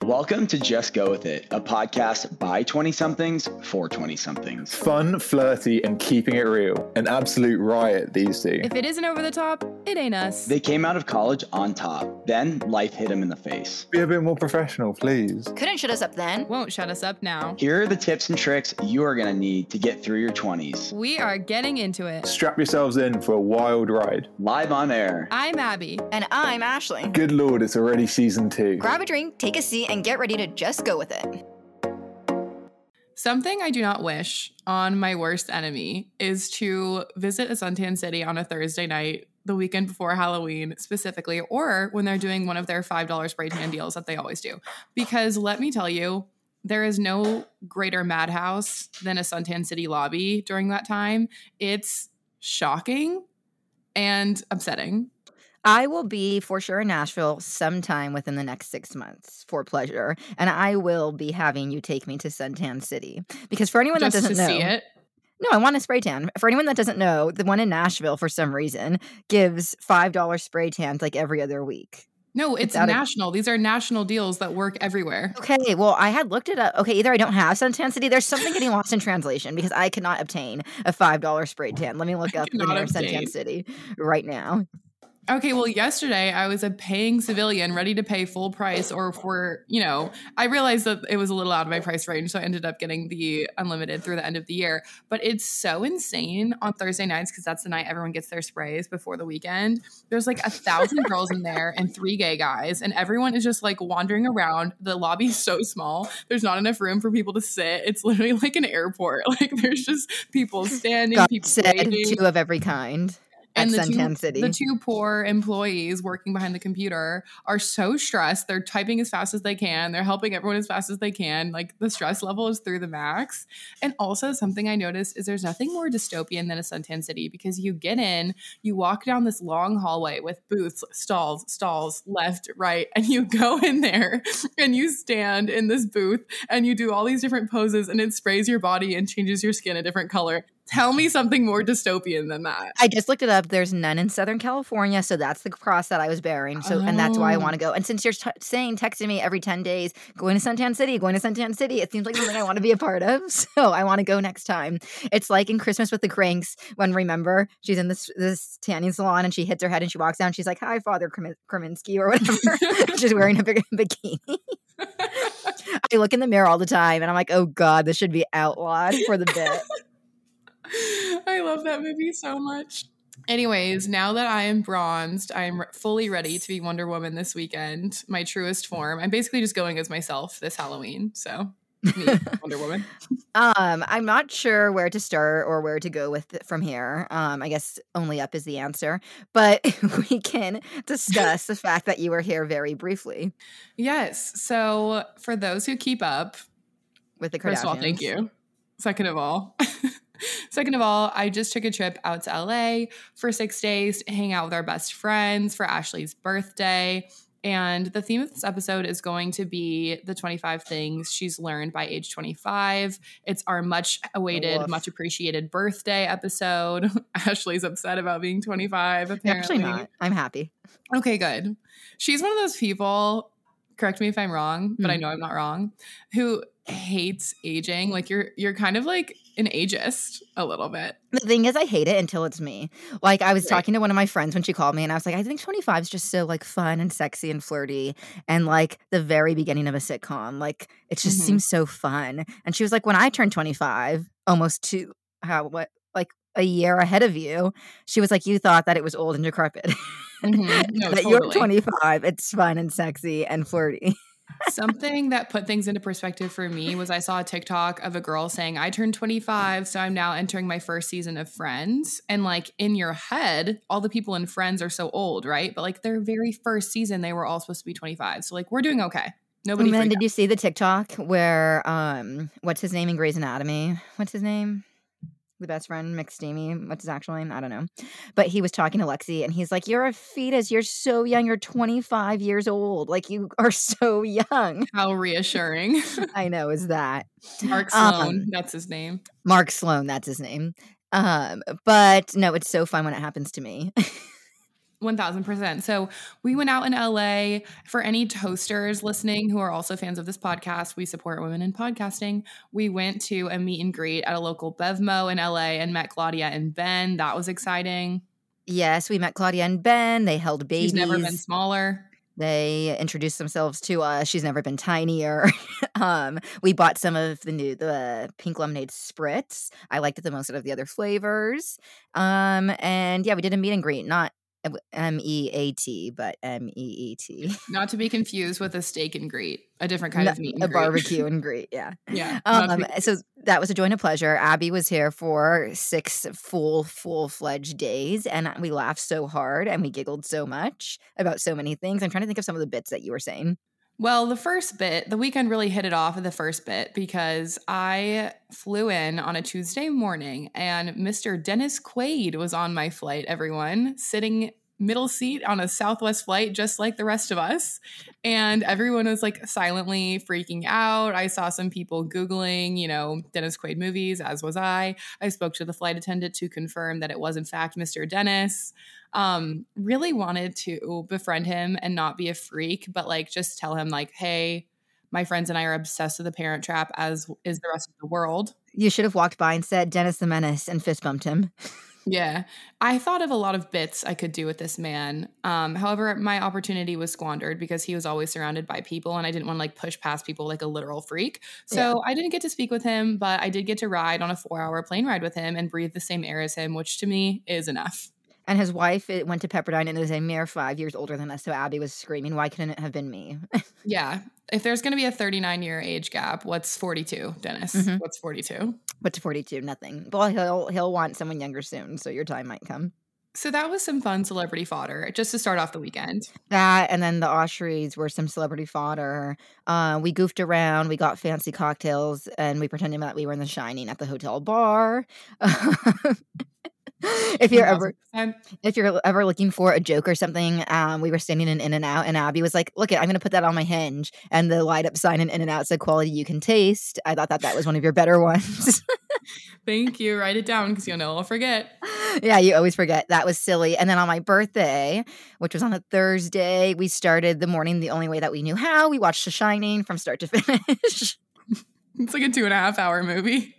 Welcome to Just Go With It, a podcast by 20-somethings for 20-somethings. Fun, flirty, and keeping it real. An absolute riot, these two. If it isn't over the top, it ain't us. They came out of college on top. Then life hit them in the face. Be a bit more professional, please. Couldn't shut us up then. Won't shut us up now. Here are the tips and tricks you are going to need to get through your 20s. We are getting into it. Strap yourselves in for a wild ride. Live on air. I'm Abby. And I'm Ashley. Good Lord, it's already season 2. Grab a drink, take a seat, and get ready to just go with it. Something I do not wish on my worst enemy is to visit a suntan city on a Thursday night, the weekend before Halloween specifically, or when they're doing one of their $5 spray tan deals that they always do. Because let me tell you, there is no greater madhouse than a suntan city lobby during that time. It's shocking and upsetting. I will be for sure in Nashville sometime within the next 6 months for pleasure, and I will be having you take me to Suntan City. Because for anyone Just that doesn't know, see it. No, I want a spray tan. For anyone that doesn't know, the one in Nashville for some reason gives $5 spray tans like every other week. No, it's national. These are national deals that work everywhere. Okay, well, I had looked it up. Okay, either I don't have Suntan City. There's something getting lost in translation because I cannot obtain a $5 spray tan. Let me look up the nearest Suntan City right now. Okay, well, yesterday I was a paying civilian ready to pay full price or for, I realized that it was a little out of my price range, so I ended up getting the unlimited through the end of the year. But it's so insane on Thursday nights because that's the night everyone gets their sprays before the weekend. There's like 1,000 girls in there and 3 gay guys, and everyone is just like wandering around. The lobby is so small. There's not enough room for people to sit. It's literally like an airport. Like there's just people standing, people waiting. 2 of every kind. And the 2 poor employees working behind the computer are so stressed. They're typing as fast as they can. They're helping everyone as fast as they can. Like the stress level is through the max. And also something I noticed is there's nothing more dystopian than a suntan city because you get in, you walk down this long hallway with booths, stalls, left, right, and you go in there and you stand in this booth and you do all these different poses and it sprays your body and changes your skin a different color. Tell me something more dystopian than that. I just looked it up. There's none in Southern California, so that's the cross that I was bearing. So, and that's why I want to go. And since you're texting me every 10 days, going to Suntan City, it seems like something I want to be a part of. So I want to go next time. It's like in Christmas with the Cranks when, remember, she's in this tanning salon and she hits her head and she walks down. She's like, "Hi, Father Kraminsky," or whatever. She's wearing a big bikini. I look in the mirror all the time and I'm like, oh God, this should be outlawed for the bit. I love that movie so much. Anyways, now that I am bronzed, I'm fully ready to be Wonder Woman this weekend, my truest form. I'm basically just going as myself this Halloween, so me, Wonder Woman. I'm not sure where to start or where to go with it from here. I guess only up is the answer, but we can discuss the fact that you were here very briefly. Yes, so for those who keep up with the Kardashians. First of all, thank you. Second of all, I just took a trip out to LA for 6 days to hang out with our best friends for Ashley's birthday. And the theme of this episode is going to be the 25 things she's learned by age 25. It's our much awaited, much appreciated birthday episode. Ashley's upset about being 25, apparently. Actually not. I'm happy. Okay, good. She's one of those people, correct me if I'm wrong, but I know I'm not wrong, who hates aging. Like you're kind of like an ageist a little bit. The thing is, I hate it until it's me. Like I was talking to one of my friends when she called me and I was like, I think 25 is just so like fun and sexy and flirty and like the very beginning of a sitcom. Like it just seems so fun. And she was like, when I turned 25, almost a year ahead of you, she was like, you thought that it was old and decrepit. No, that totally. You're 25, it's fun and sexy and flirty. Something that put things into perspective for me was I saw a TikTok of a girl saying, I turned 25, so I'm now entering my first season of Friends. And like in your head, all the people in Friends are so old, right? But like their very first season, they were all supposed to be 25. So like we're doing okay. Nobody. And then did you see the TikTok where what's his name in Grey's Anatomy? What's his name? The best friend, McSteamy. What's his actual name? I don't know. But he was talking to Lexi and he's like, you're a fetus. You're so young. You're 25 years old. Like you are so young. How reassuring. I know, is that. Mark Sloan. That's his name. Mark Sloan. That's his name. But no, it's so fun when it happens to me. 1000%. So we went out in LA. For any toasters listening who are also fans of this podcast, we support women in podcasting. We went to a meet and greet at a local Bevmo in LA and met Claudia and Ben. That was exciting. Yes, we met Claudia and Ben. They held babies. She's never been smaller. They introduced themselves to us. She's never been tinier. We bought some of the pink lemonade spritz. I liked it the most out of the other flavors. And yeah, we did a meet and greet, not MEAT, but MEET. Not to be confused with a steak and greet, a different kind of meet and a greet. barbecue and greet, yeah. Yeah. So that was a joy and a pleasure. Abby was here for 6 full-fledged days, and we laughed so hard and we giggled so much about so many things. I'm trying to think of some of the bits that you were saying. Well, the first bit, the weekend really hit it off at the first bit because I flew in on a Tuesday morning and Mr. Dennis Quaid was on my flight, everyone, sitting middle seat on a Southwest flight, just like the rest of us. And everyone was like silently freaking out. I saw some people Googling, Dennis Quaid movies, as was I. I spoke to the flight attendant to confirm that it was in fact Mr. Dennis. Really wanted to befriend him and not be a freak, but like just tell him like, hey, my friends and I are obsessed with the Parent Trap, as is the rest of the world. You should have walked by and said Dennis the Menace and fist bumped him. Yeah. I thought of a lot of bits I could do with this man. However, my opportunity was squandered because he was always surrounded by people and I didn't want to like push past people like a literal freak. So I didn't get to speak with him, but I did get to ride on a 4-hour plane ride with him and breathe the same air as him, which to me is enough. And his wife went to Pepperdine and is a mere 5 years older than us. So Abby was screaming, why couldn't it have been me? Yeah. If there's going to be a 39-year age gap, what's 42, Dennis? Mm-hmm. What's 42? What's 42? Nothing. Well, he'll want someone younger soon, so your time might come. So that was some fun celebrity fodder, just to start off the weekend. That, and then the Austries were some celebrity fodder. We goofed around, we got fancy cocktails, and we pretended that we were in The Shining at the hotel bar. If you're ever looking for a joke or something, we were standing in In-N-Out and Abby was like, look, I'm going to put that on my hinge. And the light up sign in In-N-Out said quality you can taste. I thought that was one of your better ones. Thank you. Write it down because I'll forget. Yeah, you always forget. That was silly. And then on my birthday, which was on a Thursday, we started the morning the only way that we knew how. We watched The Shining from start to finish. It's like a 2.5-hour movie.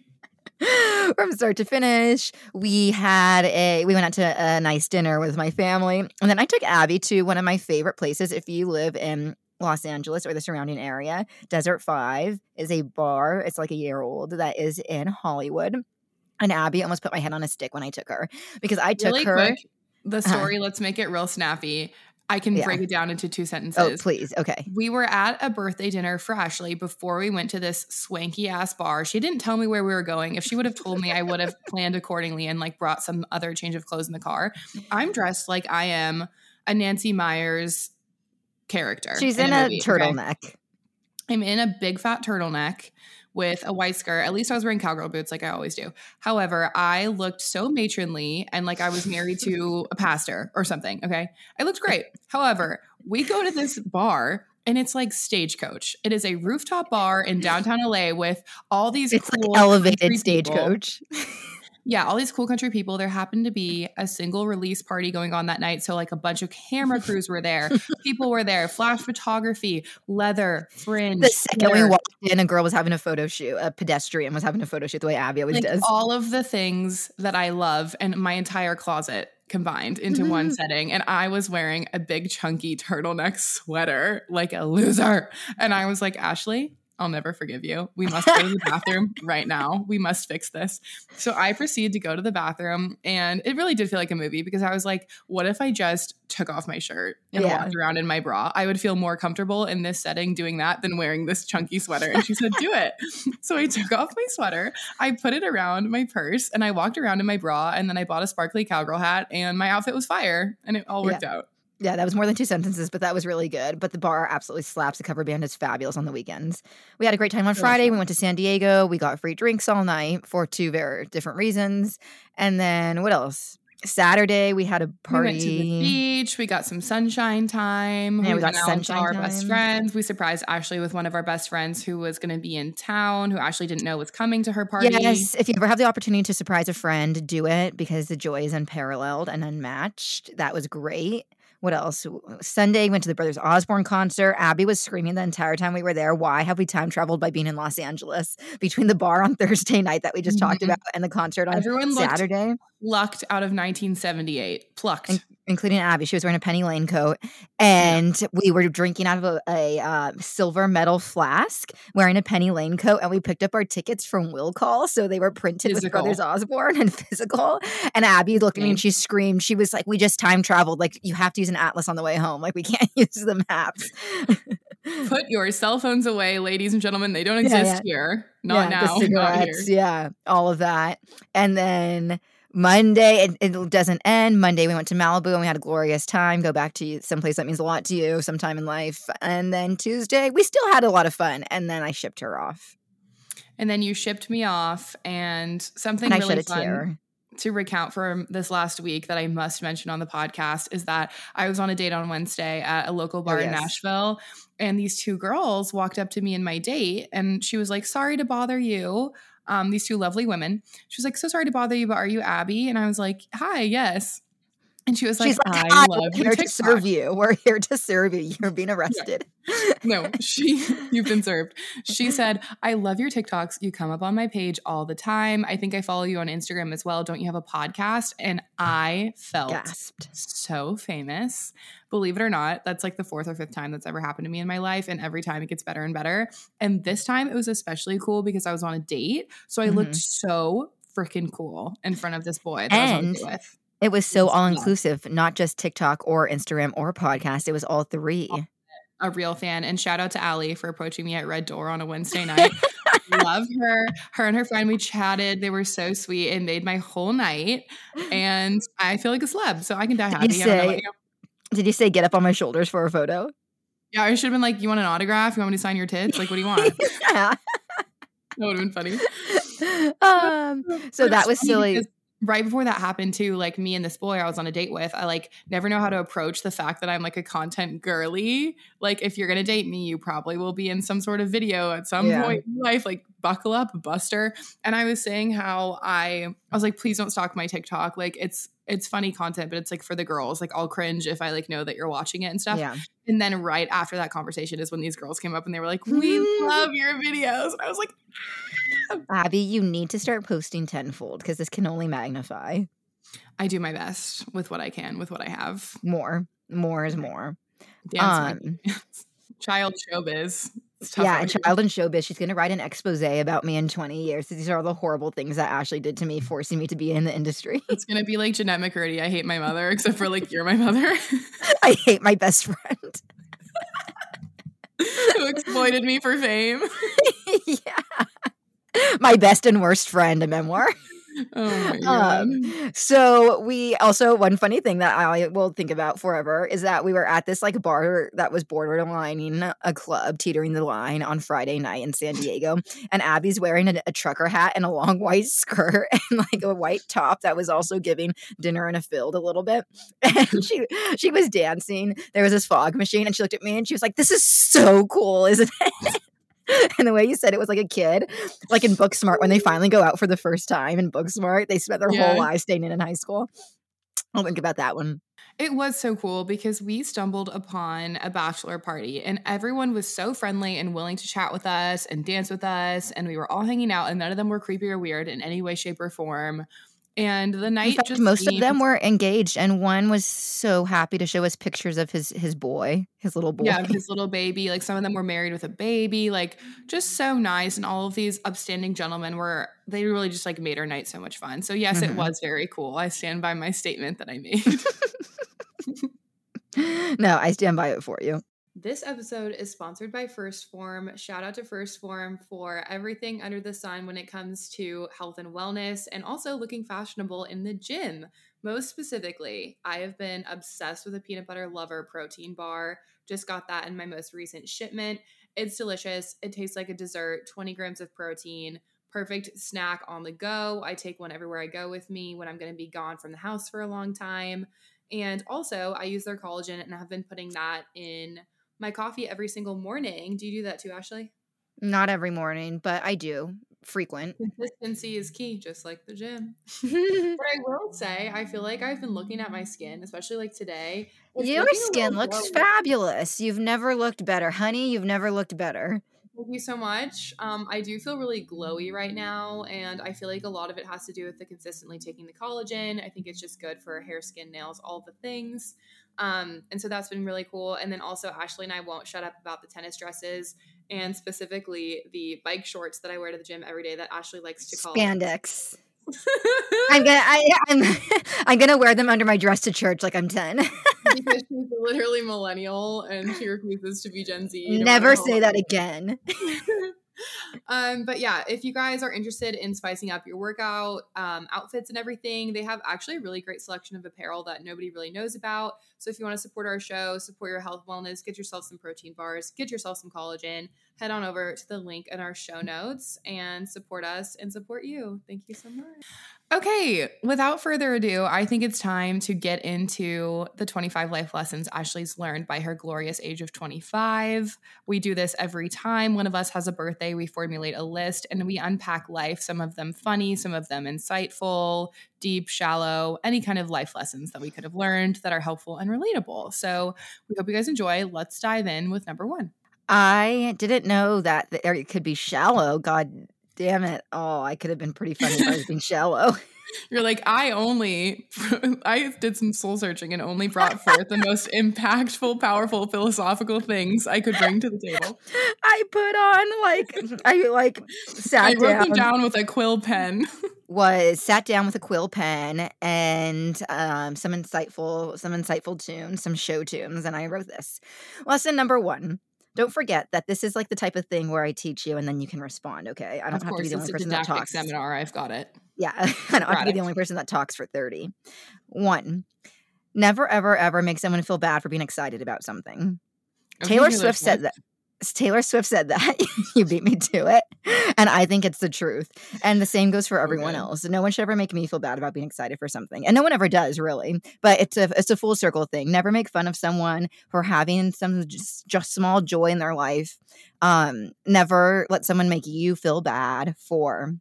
From start to finish. We went out to a nice dinner with my family. And then I took Abby to one of my favorite places. If you live in Los Angeles or the surrounding area, Desert 5 is a bar. It's like a year old that is in Hollywood. And Abby almost put my head on a stick when I took her because I took really her. Quick, the story, let's make it real snappy. I can break it down into 2 sentences. Oh, please. Okay. We were at a birthday dinner for Ashley before we went to this swanky ass bar. She didn't tell me where we were going. If she would have told me, I would have planned accordingly and like brought some other change of clothes in the car. I'm dressed like I am a Nancy Meyers character. She's in a turtleneck. Okay? I'm in a big fat turtleneck with a white skirt. At least I was wearing cowgirl boots like I always do. However, I looked so matronly and like I was married to a pastor or something, okay? I looked great. However, we go to this bar and it's like Stagecoach. It is a rooftop bar in downtown LA with all these cool like elevated Stagecoach. Yeah, all these cool country people. There happened to be a single release party going on that night. So like a bunch of camera crews were there. People were there. Flash photography, leather, fringe. The second we walked in, a girl was having a photo shoot. A pedestrian was having a photo shoot the way Abby always does. All of the things that I love and my entire closet combined into one setting. And I was wearing a big chunky turtleneck sweater like a loser. And I was like, Ashley, I'll never forgive you. We must go to the bathroom right now. We must fix this. So I proceeded to go to the bathroom and it really did feel like a movie because I was like, what if I just took off my shirt and walked around in my bra? I would feel more comfortable in this setting doing that than wearing this chunky sweater. And she said, do it. So I took off my sweater. I put it around my purse and I walked around in my bra and then I bought a sparkly cowgirl hat and my outfit was fire and it all worked out. Yeah, that was more than 2 sentences, but that was really good. But the bar absolutely slaps. The cover band is fabulous on the weekends. We had a great time on Friday. We went to San Diego. We got free drinks all night for 2 very different reasons. And then what else? Saturday, we had a party. We went to the beach. We got some sunshine time. Yeah, we got sunshine sunshine our time. Best friends. We surprised Ashley with one of our best friends who was going to be in town, who Ashley didn't know was coming to her party. Yes, if you ever have the opportunity to surprise a friend, do it because the joy is unparalleled and unmatched. That was great. What else? Sunday, went to the Brothers Osborne concert. Abby was screaming the entire time we were there. Why have we time traveled by being in Los Angeles? Between the bar on Thursday night that we just talked about and the concert on Everyone Saturday. Plucked out of 1978. Plucked. Including Abby. She was wearing a Penny Lane coat. And we were drinking out of a silver metal flask, wearing a Penny Lane coat. And we picked up our tickets from Will Call. So they were printed with Brothers Osborne and physical. And Abby looked at me and she screamed. She was like, we just time traveled. Like, you have to use an atlas on the way home. Like, we can't use the maps. Put your cell phones away, ladies and gentlemen. They don't exist here. Not now. The cigarettes, all of that. And then Monday, it doesn't end. Monday, we went to Malibu and we had a glorious time. Go back to someplace that means a lot to you sometime in life. And then Tuesday, we still had a lot of fun. And then I shipped her off. And then you shipped me off, and something really fun to recount for this last week that I must mention on the podcast is that I was on a date on Wednesday at a local bar in Nashville, and these two girls walked up to me and my date, and she was like, sorry to bother you. These two lovely women. She was like, so sorry to bother you, but are you Abby? And I was like, hi, yes. And she was like, I love your TikTok. To serve you. We're here to serve you. You're being arrested. No, you've been served. She said, I love your TikToks. You come up on my page all the time. I think I follow you on Instagram as well. Don't you have a podcast? And I felt so famous. Believe it or not, that's like the 4th or 5th time that's ever happened to me in my life. And every time it gets better and better. And this time it was especially cool because I was on a date. So I looked so freaking cool in front of this boy that I was on a date with. It was so all-inclusive, not just TikTok or Instagram or podcast. It was all three. A real fan. And shout out to Allie for approaching me at Red Door on a Wednesday night. Love her. Her and her friend, we chatted. They were so sweet and made my whole night. And I feel like a celeb, so I can die happy. Did you say get up on my shoulders for a photo? Yeah, I should have been like, you want an autograph? You want me to sign your tits? Like, what do you want? Yeah. That would have been funny. So that was silly. Right before that happened too, like me and this boy I was on a date with, I like never know how to approach the fact that I'm like a content girly. Like if you're going to date me, you probably will be in some sort of video at some point in life, like buckle up, Buster. And I was saying how I was like, please don't stalk my TikTok. Like it's funny content, but it's like for the girls, like I'll cringe if I like know that you're watching it and stuff. Yeah. And then right after that conversation is when these girls came up and they were like, we love your videos. And I was like, Abby, you need to start posting tenfold because this can only magnify. I do my best with what I can, with what I have. More is more. Child showbiz. Yeah, child and showbiz. She's going to write an expose about me in 20 years. These are all the horrible things that Ashley did to me, forcing me to be in the industry. It's going to be like Jeanette McCurdy. I hate my mother, except for like you're my mother. I hate my best friend. Who exploited me for fame. Yeah. My best and worst friend, a memoir. Oh my God. So we also, one funny thing that I will think about forever is that we were at this like bar that was borderlining a club, teetering the line on Friday night in San Diego. And Abby's wearing a trucker hat and a long white skirt and like a white top that was also giving dinner in a field a little bit. And she was dancing. There was this fog machine and she looked at me and she was like, this is so cool, isn't it? And the way you said it was like a kid, like in Booksmart, when they finally go out for the first time in Booksmart, they spent their whole lives staying in high school. I'll think about that one. It was so cool because we stumbled upon a bachelor party and everyone was so friendly and willing to chat with us and dance with us. And we were all hanging out and none of them were creepy or weird in any way, shape, or form. And the night, in fact, most of them were engaged, and one was so happy to show us pictures of his boy, his little boy. Yeah, his little baby. Like some of them were married with a baby, like just so nice. And all of these upstanding gentlemen they really just like made our night so much fun. So yes, it was very cool. I stand by my statement that I made. No, I stand by it for you. This episode is sponsored by First Form. Shout out to First Form for everything under the sun when it comes to health and wellness and also looking fashionable in the gym. Most specifically, I have been obsessed with a peanut butter lover protein bar. Just got that in my most recent shipment. It's delicious. It tastes like a dessert, 20 grams of protein, perfect snack on the go. I take one everywhere I go with me when I'm going to be gone from the house for a long time. And also, I use their collagen and have been putting that in my coffee every single morning. Do you do that too, Ashley? Not every morning, but I do. frequent. Consistency is key, just like the gym. But Your I will say, I feel like I've been looking at my skin, especially like today. It's looking a skin little looks glowy. fabulous. You've never looked better. Honey, you've never looked better. Thank you so much. I do feel really glowy right now, and I feel like a lot of it has to do with the consistently taking the collagen. I think it's just good for hair, skin, nails, all the things. And so that's been really cool. And then also Ashley and I won't shut up about the tennis dresses and specifically the bike shorts that I wear to the gym every day that Ashley likes to call Spandex. I'm gonna wear them under my dress to church like I'm 10. because she's literally millennial and she refuses to be Gen Z. no Never matter say how that hard. again. But yeah, if you guys are interested in spicing up your workout outfits and everything, they have actually a really great selection of apparel that nobody really knows about. So if you want to support our show, support your health wellness, get yourself some protein bars, get yourself some collagen, head on over to the link in our show notes and support us and support you. Thank you so much. Okay, without further ado, I think it's time to get into the 25 life lessons Ashley's learned by her glorious age of 25. We do this every time one of us has a birthday. We formulate a list and we unpack life, some of them funny, some of them insightful, deep, shallow, any kind of life lessons that we could have learned that are helpful and relatable. So we hope you guys enjoy. Let's dive in with number 1. I didn't know that the area could be shallow. God damn it. Oh, I could have been pretty funny if I was being shallow. You're like, I did some soul searching and only brought forth the most impactful, powerful, philosophical things I could bring to the table. I put on I sat I wrote them down down with a quill pen. Sat down with a quill pen and some insightful tunes, some show tunes, and I wrote this. Lesson number 1. Don't forget that this is like the type of thing where I teach you and then you can respond, okay? I don't have to be the only person that talks. Seminar, I've got it. Yeah, I don't have to be the only person that talks for 30. 1, never, ever, ever make someone feel bad for being excited about something. Taylor Swift said that. You beat me to it. And I think it's the truth. And the same goes for everyone else. No one should ever make me feel bad about being excited for something. And no one ever does, really. But it's a full circle thing. Never make fun of someone for having some just small joy in their life. Never let someone make you feel bad for,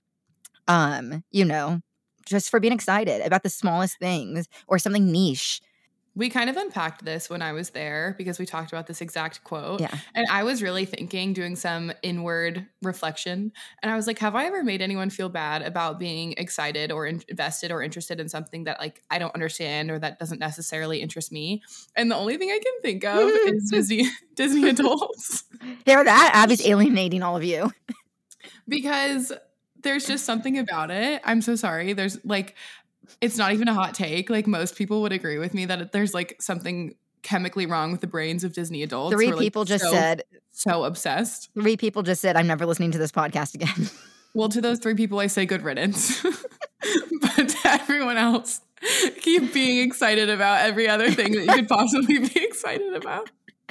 just for being excited about the smallest things or something niche. We kind of unpacked this when I was there because we talked about this exact quote. Yeah. And I was really doing some inward reflection. And I was like, have I ever made anyone feel bad about being excited or invested or interested in something that like I don't understand or that doesn't necessarily interest me? And the only thing I can think of is Disney adults. Hear that? Abby's alienating all of you. Because there's just something about it. I'm so sorry. There's like... It's not even a hot take. Like most people would agree with me that there's like something chemically wrong with the brains of Disney adults. 3 people just said so obsessed. 3 people just said, I'm never listening to this podcast again. Well, to those 3 people, I say good riddance. But to everyone else, keep being excited about every other thing that you could possibly be excited about.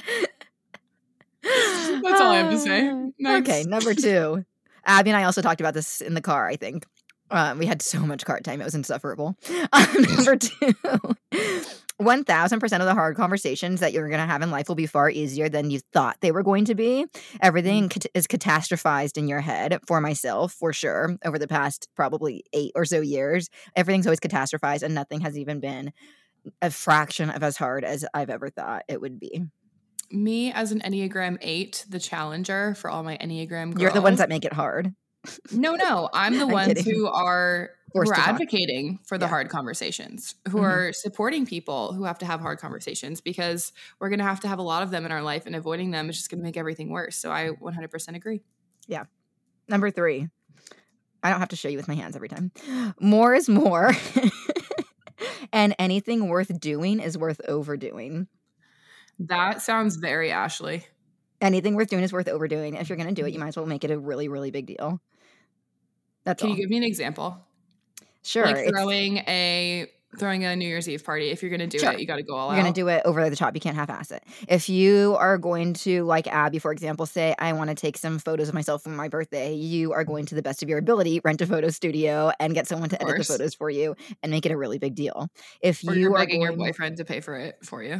That's all I have to say. Next. Okay, number 2. Abby and I also talked about this in the car, I think. We had so much car time. It was insufferable. Number 2, 1000% of the hard conversations that you're going to have in life will be far easier than you thought they were going to be. Everything is catastrophized in your head, for myself, for sure, over the past probably 8 or so years. Everything's always catastrophized and nothing has even been a fraction of as hard as I've ever thought it would be. Me as an Enneagram 8, the challenger for all my Enneagram girls. You're the ones that make it hard. No. I'm the ones kidding. who are advocating for the Yeah. hard conversations, who are supporting people who have to have hard conversations because we're going to have a lot of them in our life and avoiding them is just going to make everything worse. So I 100% agree. Yeah. Number 3. I don't have to show you with my hands every time. More is more. And anything worth doing is worth overdoing. That sounds very Ashley. Anything worth doing is worth overdoing. If you're going to do it, you might as well make it a really, really big deal. That's Can all. you give me an example? Sure. Like throwing a New Year's Eve party. If you're going to do Sure. it, you got to go all out. You're going to do it over the top. You can't half-ass it. If you are going to, like Abby, for example, say, I want to take some photos of myself for my birthday, you are going to the best of your ability, rent a photo studio and get someone to edit the photos for you and make it a really big deal. If or you you're are begging your going... boyfriend to pay for it for you.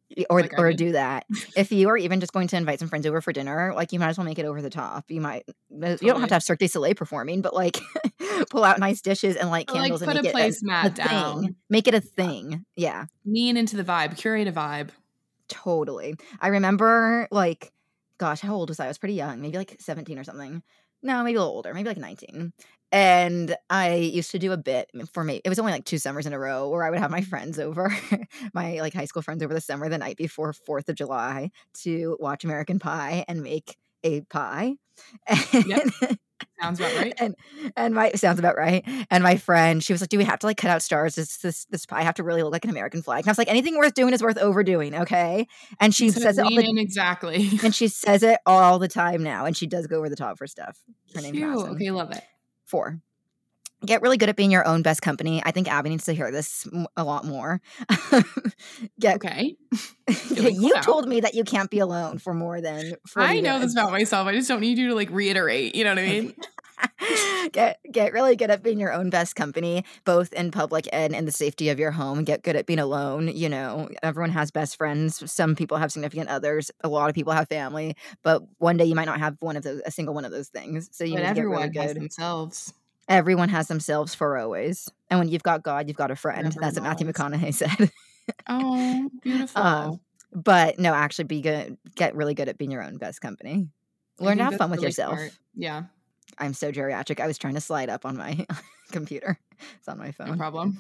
or Like I or did. do that. If you are even just going to invite some friends over for dinner, like you might as well make it over the top. You don't have Totally. to have Cirque du Soleil performing, but like pull out nice dishes and light Or, like, candles and put make a it a placemat thing. down. Make it a thing. Yeah, Lean into the vibe. Curate a vibe. totally. I remember like, gosh, how old was I? I was pretty young, maybe like 17 or something. No, maybe a little older, maybe like 19. And I used to do a bit for me. It was only like 2 summers in a row where I would have my friends over, my like high school friends over the summer, the night before 4th of July to watch American Pie and make a pie. Yep. Sounds about right. Sounds about right. And my friend, she was like, "Do we have to like cut out stars? Does this pie have to really look like an American flag?" And I was like, "Anything worth doing is worth overdoing, okay?" And she Instead of says it all lean the in exactly. and she says it all the time now, and she does go over the top for stuff. Her name's Cute. Madison. Okay, love it. 4. Get really good at being your own best company. I think Abby needs to hear this a lot more. Okay. You told me that you can't be alone for more than 40 I know minutes. this about myself. I just don't need you to like reiterate. You know what I mean? Get really good at being your own best company, both in public and in the safety of your home. Get good at being alone. You know, everyone has best friends. Some people have significant others. A lot of people have family, but one day you might not have a single one of those things. So you But need to get really everyone has good. themselves. Everyone has themselves for always. And when you've got God, you've got a friend. Never That's what Matthew knows. McConaughey said. Oh, beautiful. But no, actually get really good at being your own best company. Learn to have fun with yourself. Smart. Yeah, I'm so geriatric. I was trying to slide up on my computer. It's on my phone. no problem.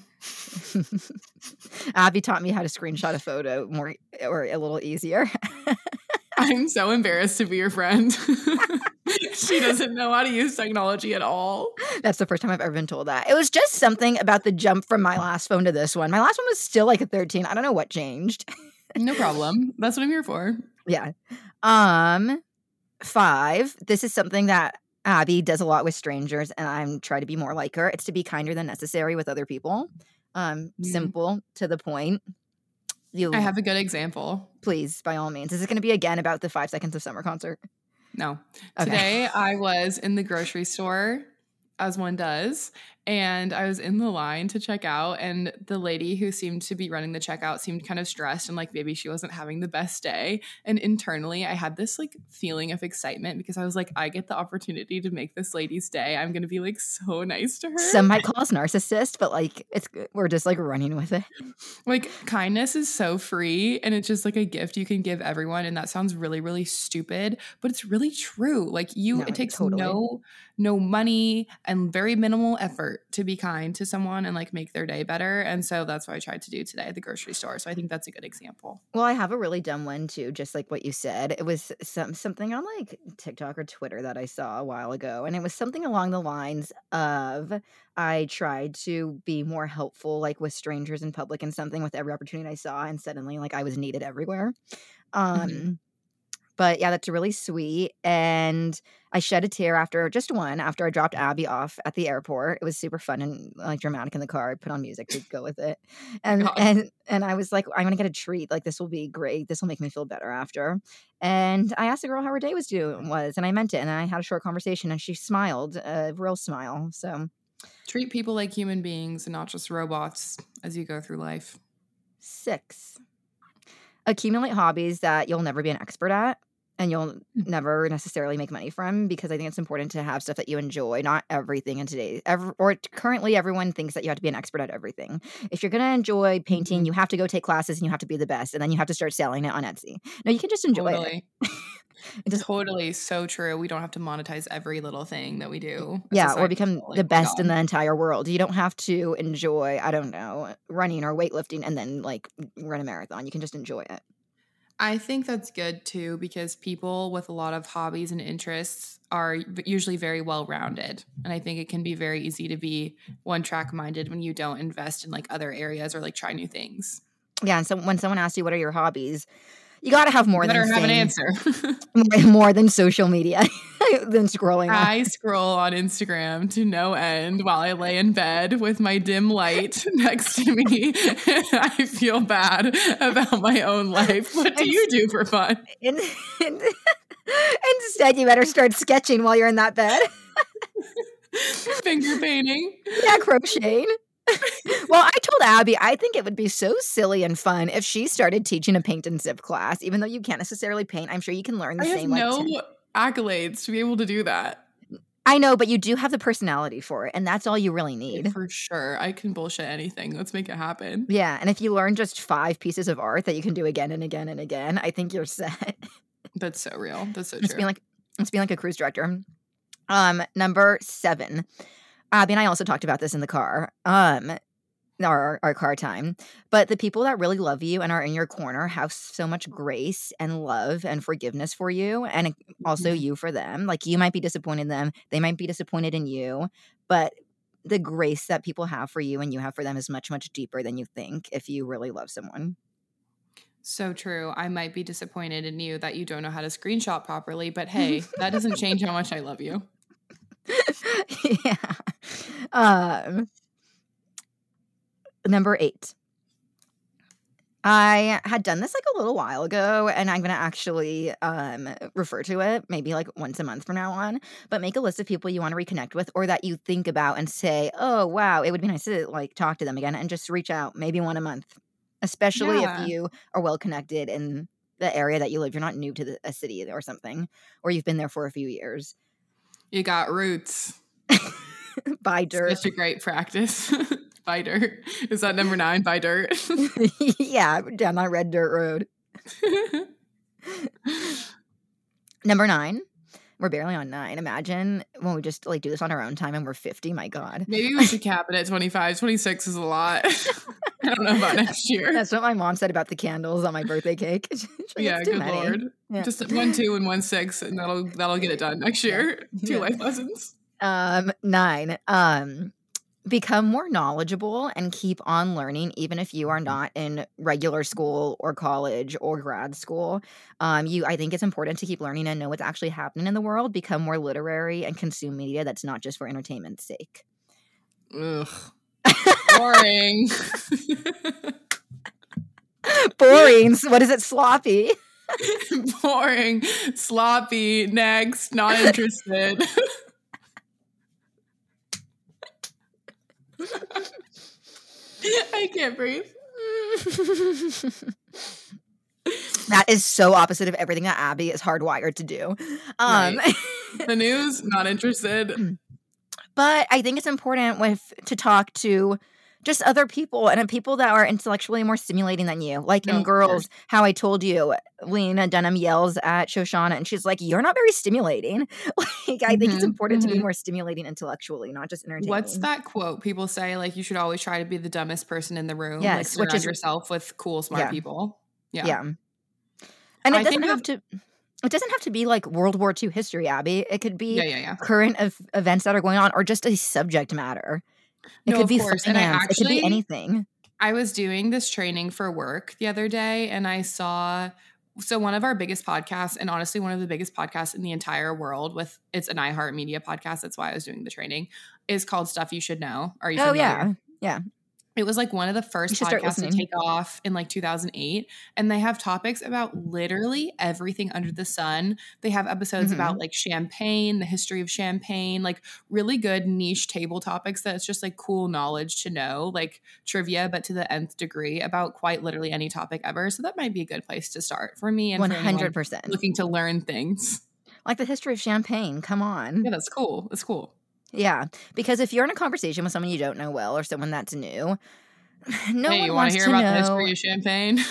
Abby taught me how to screenshot a photo more or a little easier. I'm so embarrassed to be your friend. She doesn't know how to use technology at all. That's the first time I've ever been told that. It was just something about the jump from my last phone to this one. My last one was still like a 13. I don't know what changed. No problem. That's what I'm here for. Yeah. 5. This is something that Abby does a lot with strangers, and I'm trying to be more like her. It's to be kinder than necessary with other people. Simple, to the point. I have a good example. Please, by all means. Is it going to be again about the 5 Seconds of Summer concert? No. Okay. Today I was in the grocery store, as one does, and I was in the line to check out, and the lady who seemed to be running the checkout seemed kind of stressed and like maybe she wasn't having the best day. And internally I had this like feeling of excitement because I was like, I get the opportunity to make this lady's day. I'm going to be like so nice to her. Some might call us narcissists, but like we're just like running with it. Like kindness is so free and it's just like a gift you can give everyone. And that sounds really, really stupid, but it's really true. Like it takes totally. no money and very minimal effort to be kind to someone and like make their day better. And so that's what I tried to do today at the grocery store. So I think that's a good example. Well, I have a really dumb one too, just like what you said. It was something on like TikTok or Twitter that I saw a while ago. And it was something along the lines of I tried to be more helpful like with strangers in public and something with every opportunity I saw. And suddenly like I was needed everywhere. But yeah, that's really sweet. And I shed a tear after I dropped Abby off at the airport. It was super fun and like dramatic in the car. I put on music to go with it. And I was like, I'm gonna get a treat. Like this will be great. This will make me feel better after. And I asked the girl how her day was and I meant it. And I had a short conversation and she smiled, a real smile. So treat people like human beings and not just robots as you go through life. 6. Accumulate hobbies that you'll never be an expert at. And you'll never necessarily make money from, because I think it's important to have stuff that you enjoy, not everything in currently everyone thinks that you have to be an expert at everything. If you're going to enjoy painting, you have to go take classes and you have to be the best, and then you have to start selling it on Etsy. No, you can just enjoy it. Totally so true. We don't have to monetize every little thing that we do. Yeah, or become the best in the entire world. You don't have to enjoy, I don't know, running or weightlifting and then like run a marathon. You can just enjoy it. I think that's good too, because people with a lot of hobbies and interests are usually very well-rounded. And I think it can be very easy to be one-track minded when you don't invest in like other areas or like try new things. Yeah, and so when someone asks you what are your hobbies, you got to have more than have an answer. more than social media, than scrolling. I scroll on Instagram to no end while I lay in bed with my dim light next to me. I feel bad about my own life. What do you do for fun? Instead, you better start sketching while you're in that bed. Finger painting. Yeah, crocheting. Well, I told Abby I think it would be so silly and fun if she started teaching a paint and sip class, even though you can't necessarily paint. I'm sure you can learn the I same. have no accolades to be able to do that. I know, but you do have the personality for it, and that's all you really need. For sure. I can bullshit anything. Let's make it happen. Yeah, and if you learn just 5 pieces of art that you can do again and again and again, I think you're set. That's so real. That's so Let's true. be like a cruise director. Number 7. Abby and I also talked about this in the car. Our car time. But the people that really love you and are in your corner have so much grace and love and forgiveness for you, and also you for them. Like, you might be disappointed in them, they might be disappointed in you, but the grace that people have for you and you have for them is much, much deeper than you think if you really love someone. So true. I might be disappointed in you that you don't know how to screenshot properly, but hey, that doesn't change how much I love you. Yeah. Number 8. I had done this like a little while ago, and I'm going to actually refer to it maybe like once a month from now on, but make a list of people you want to reconnect with or that you think about and say, oh, wow, it would be nice to like talk to them again, and just reach out maybe one a month, especially if you are well connected in the area that you live. You're not new to a city or something, or you've been there for a few years. You got roots. Buy dirt. Such a great practice. Buy dirt. Is that number 9? Buy dirt. Yeah, down that red dirt road. Number 9. We're barely on 9. Imagine when we just like do this on our own time and we're 50. My God. Maybe we should cap it at 25. 26 is a lot. I don't know about next year. That's what my mom said about the candles on my birthday cake. Like, yeah, good many. Lord. Yeah. Just 1, 2, and 1, 6, and that'll get it done next year. 2 life lessons. 9. Become more knowledgeable and keep on learning, even if you are not in regular school or college or grad school. I think it's important to keep learning and know what's actually happening in the world. Become more literary and consume media that's not just for entertainment's sake. Ugh. Boring. Boring. What is it? Sloppy. Boring. Sloppy. Next. Not interested. I can't breathe. That is so opposite of everything that Abby is hardwired to do. Right. The news, not interested. But I think it's important to talk to just other people and people that are intellectually more stimulating than you. Like in Girls, how I told you, Lena Dunham yells at Shoshana and she's like, you're not very stimulating. Like, I think it's important to be more stimulating intellectually, not just entertaining. What's that quote people say? Like, you should always try to be the dumbest person in the room. Yes, like, surround yourself with cool, smart people. Yeah. And it doesn't have to be like World War II history, Abby. It could be current events that are going on or just a subject matter. It could be finance. It could be anything. I was doing this training for work the other day and I saw one of our biggest podcasts, and honestly one of the biggest podcasts in the entire world, it's an iHeartMedia podcast, that's why I was doing the training, is called Stuff You Should Know. Are you familiar? Yeah. It was like one of the first podcasts to take off in like 2008. And they have topics about literally everything under the sun. They have episodes about like champagne, the history of champagne, like really good niche table topics that it's just like cool knowledge to know, like trivia, but to the nth degree about quite literally any topic ever. So that might be a good place to start for me and 100% looking to learn things. Like the history of champagne. Come on. Yeah, that's cool. That's cool. Yeah, because if you're in a conversation with someone you don't know well or someone that's new, you want to hear about the history of champagne?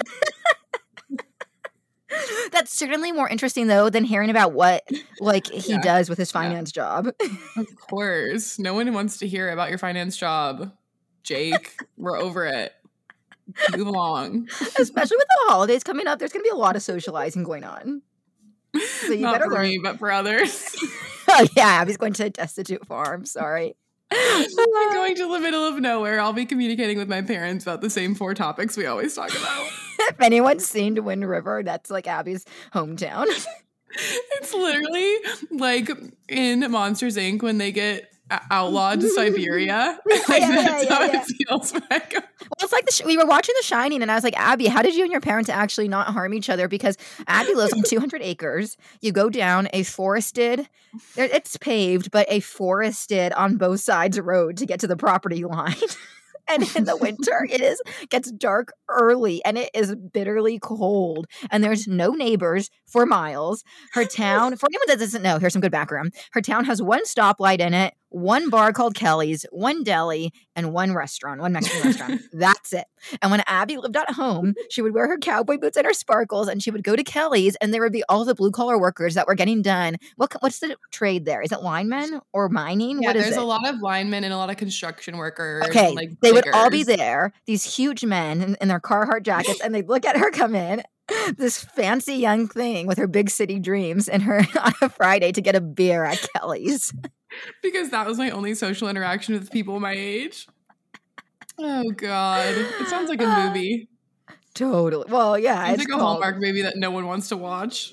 That's certainly more interesting, though, than hearing about what he does with his finance job. Of course. No one wants to hear about your finance job, Jake. We're over it. Move along. Especially with the holidays coming up, there's going to be a lot of socializing going on. So you Not better for learn. me, but for others. Oh, yeah, Abby's going to a destitute farm. Sorry. I'm going to the middle of nowhere. I'll be communicating with my parents about the same 4 topics we always talk about. If anyone's seen to Wind River, that's like Abby's hometown. It's literally like in Monsters, Inc. when they get outlawed to Siberia. That's how it feels back. Well, it's like we were watching The Shining, and I was like, Abby, how did you and your parents actually not harm each other? Because Abby lives on 200 acres. You go down a forested, it's paved, but a forested on both sides road to get to the property line. And in the winter, gets dark early and it is bitterly cold. And there's no neighbors for miles. Her town, for anyone that doesn't know, here's some good background. Her town has one stoplight in it, one bar called Kelly's, one deli, and one restaurant, one Mexican restaurant. That's it. And when Abby lived at home, she would wear her cowboy boots and her sparkles, and she would go to Kelly's, and there would be all the blue collar workers that were getting done. What's the trade there? Is it linemen or mining? Yeah, What is there's it? a lot of linemen and a lot of construction workers. Okay, and, like, they would all be diggers. there, these huge men in their Carhartt jackets, and they'd look at her come in, this fancy young thing with her big city dreams, and her on a Friday to get a beer at Kelly's. Because that was my only social interaction with people my age. Oh God, it sounds like a movie. Totally. Well, yeah, It's like a Hallmark movie that no one wants to watch.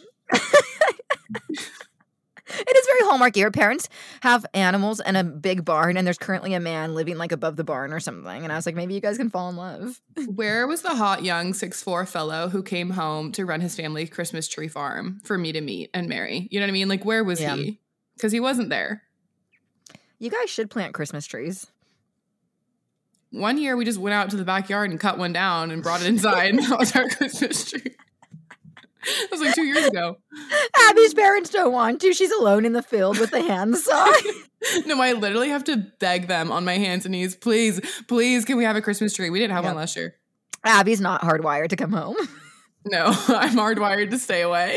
It is very Hallmarky. Her parents have animals and a big barn, and there's currently a man living like above the barn or something. And I was like, maybe you guys can fall in love. Where was the hot young 6'4" fellow who came home to run his family Christmas tree farm for me to meet and marry? You know what I mean? Like, where was Yeah. he? Because he wasn't there. You guys should plant Christmas trees. One year we just went out to the backyard and cut one down and brought it inside. And that was our Christmas tree. That was like 2 years ago. Abby's parents don't want to. She's alone in the field with the handsaw. No, I literally have to beg them on my hands and knees. Please, please, can we have a Christmas tree? We didn't have one last year. Abby's not hardwired to come home. No, I'm hardwired to stay away.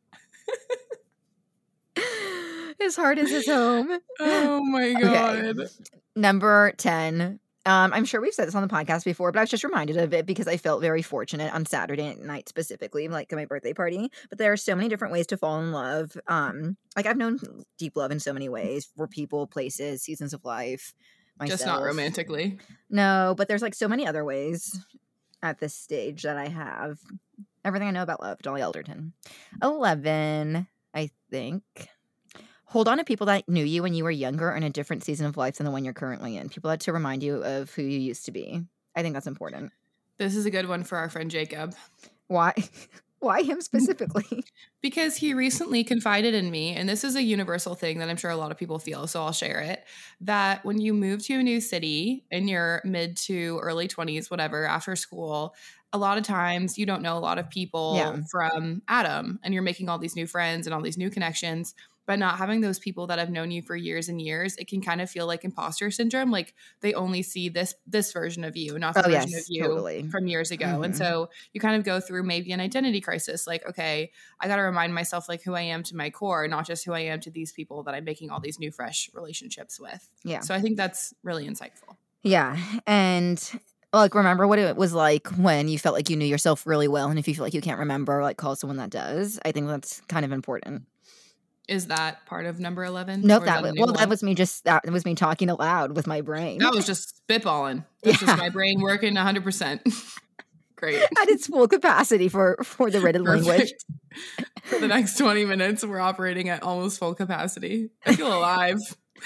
His heart is his home. Oh my God. Number 10. I'm sure we've said this on the podcast before, but I was just reminded of it because I felt very fortunate on Saturday night specifically, like my birthday party. But there are so many different ways to fall in love. Like I've known deep love in so many ways for people, places, seasons of life. Myself. Just not romantically. No, but there's like so many other ways at this stage that I have. Everything I know about love, Dolly Alderton. 11, I think. Hold on to people that knew you when you were younger in a different season of life than the one you're currently in. People had to remind you of who you used to be. I think that's important. This is a good one for our friend Jacob. Why? Why him specifically? Because he recently confided in me, and this is a universal thing that I'm sure a lot of people feel, so I'll share it, that when you move to a new city in your mid to early 20s, whatever, after school, a lot of times you don't know a lot of people from Adam, and you're making all these new friends and all these new connections. But not having those people that have known you for years and years, it can kind of feel like imposter syndrome. Like they only see this version of you, not the version of you from years ago. Mm-hmm. And so you kind of go through maybe an identity crisis. Like, okay, I got to remind myself like who I am to my core, not just who I am to these people that I'm making all these new fresh relationships with. Yeah. So I think that's really insightful. Yeah. And like, remember what it was like when you felt like you knew yourself really well. And if you feel like you can't remember, like call someone that does. I think that's kind of important. Is that part of number 11? Nope, that was me talking aloud with my brain. That was just spitballing. That's just my brain working 100%. Great. At its full capacity for the written language. For the next 20 minutes, we're operating at almost full capacity. I feel alive.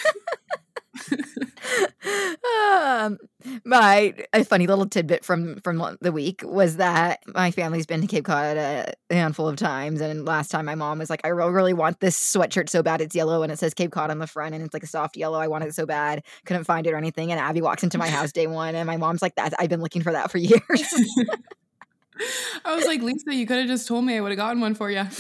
A funny little tidbit from the week was that my family's been to Cape Cod a handful of times, and last time my mom was like, I really want this sweatshirt so bad, it's yellow and it says Cape Cod on the front and it's like a soft yellow, I want it so bad, couldn't find it or anything, and Abby walks into my house day one and my mom's like, I've been looking for that for years. I was like, Lisa, you could have just told me, I would have gotten one for you.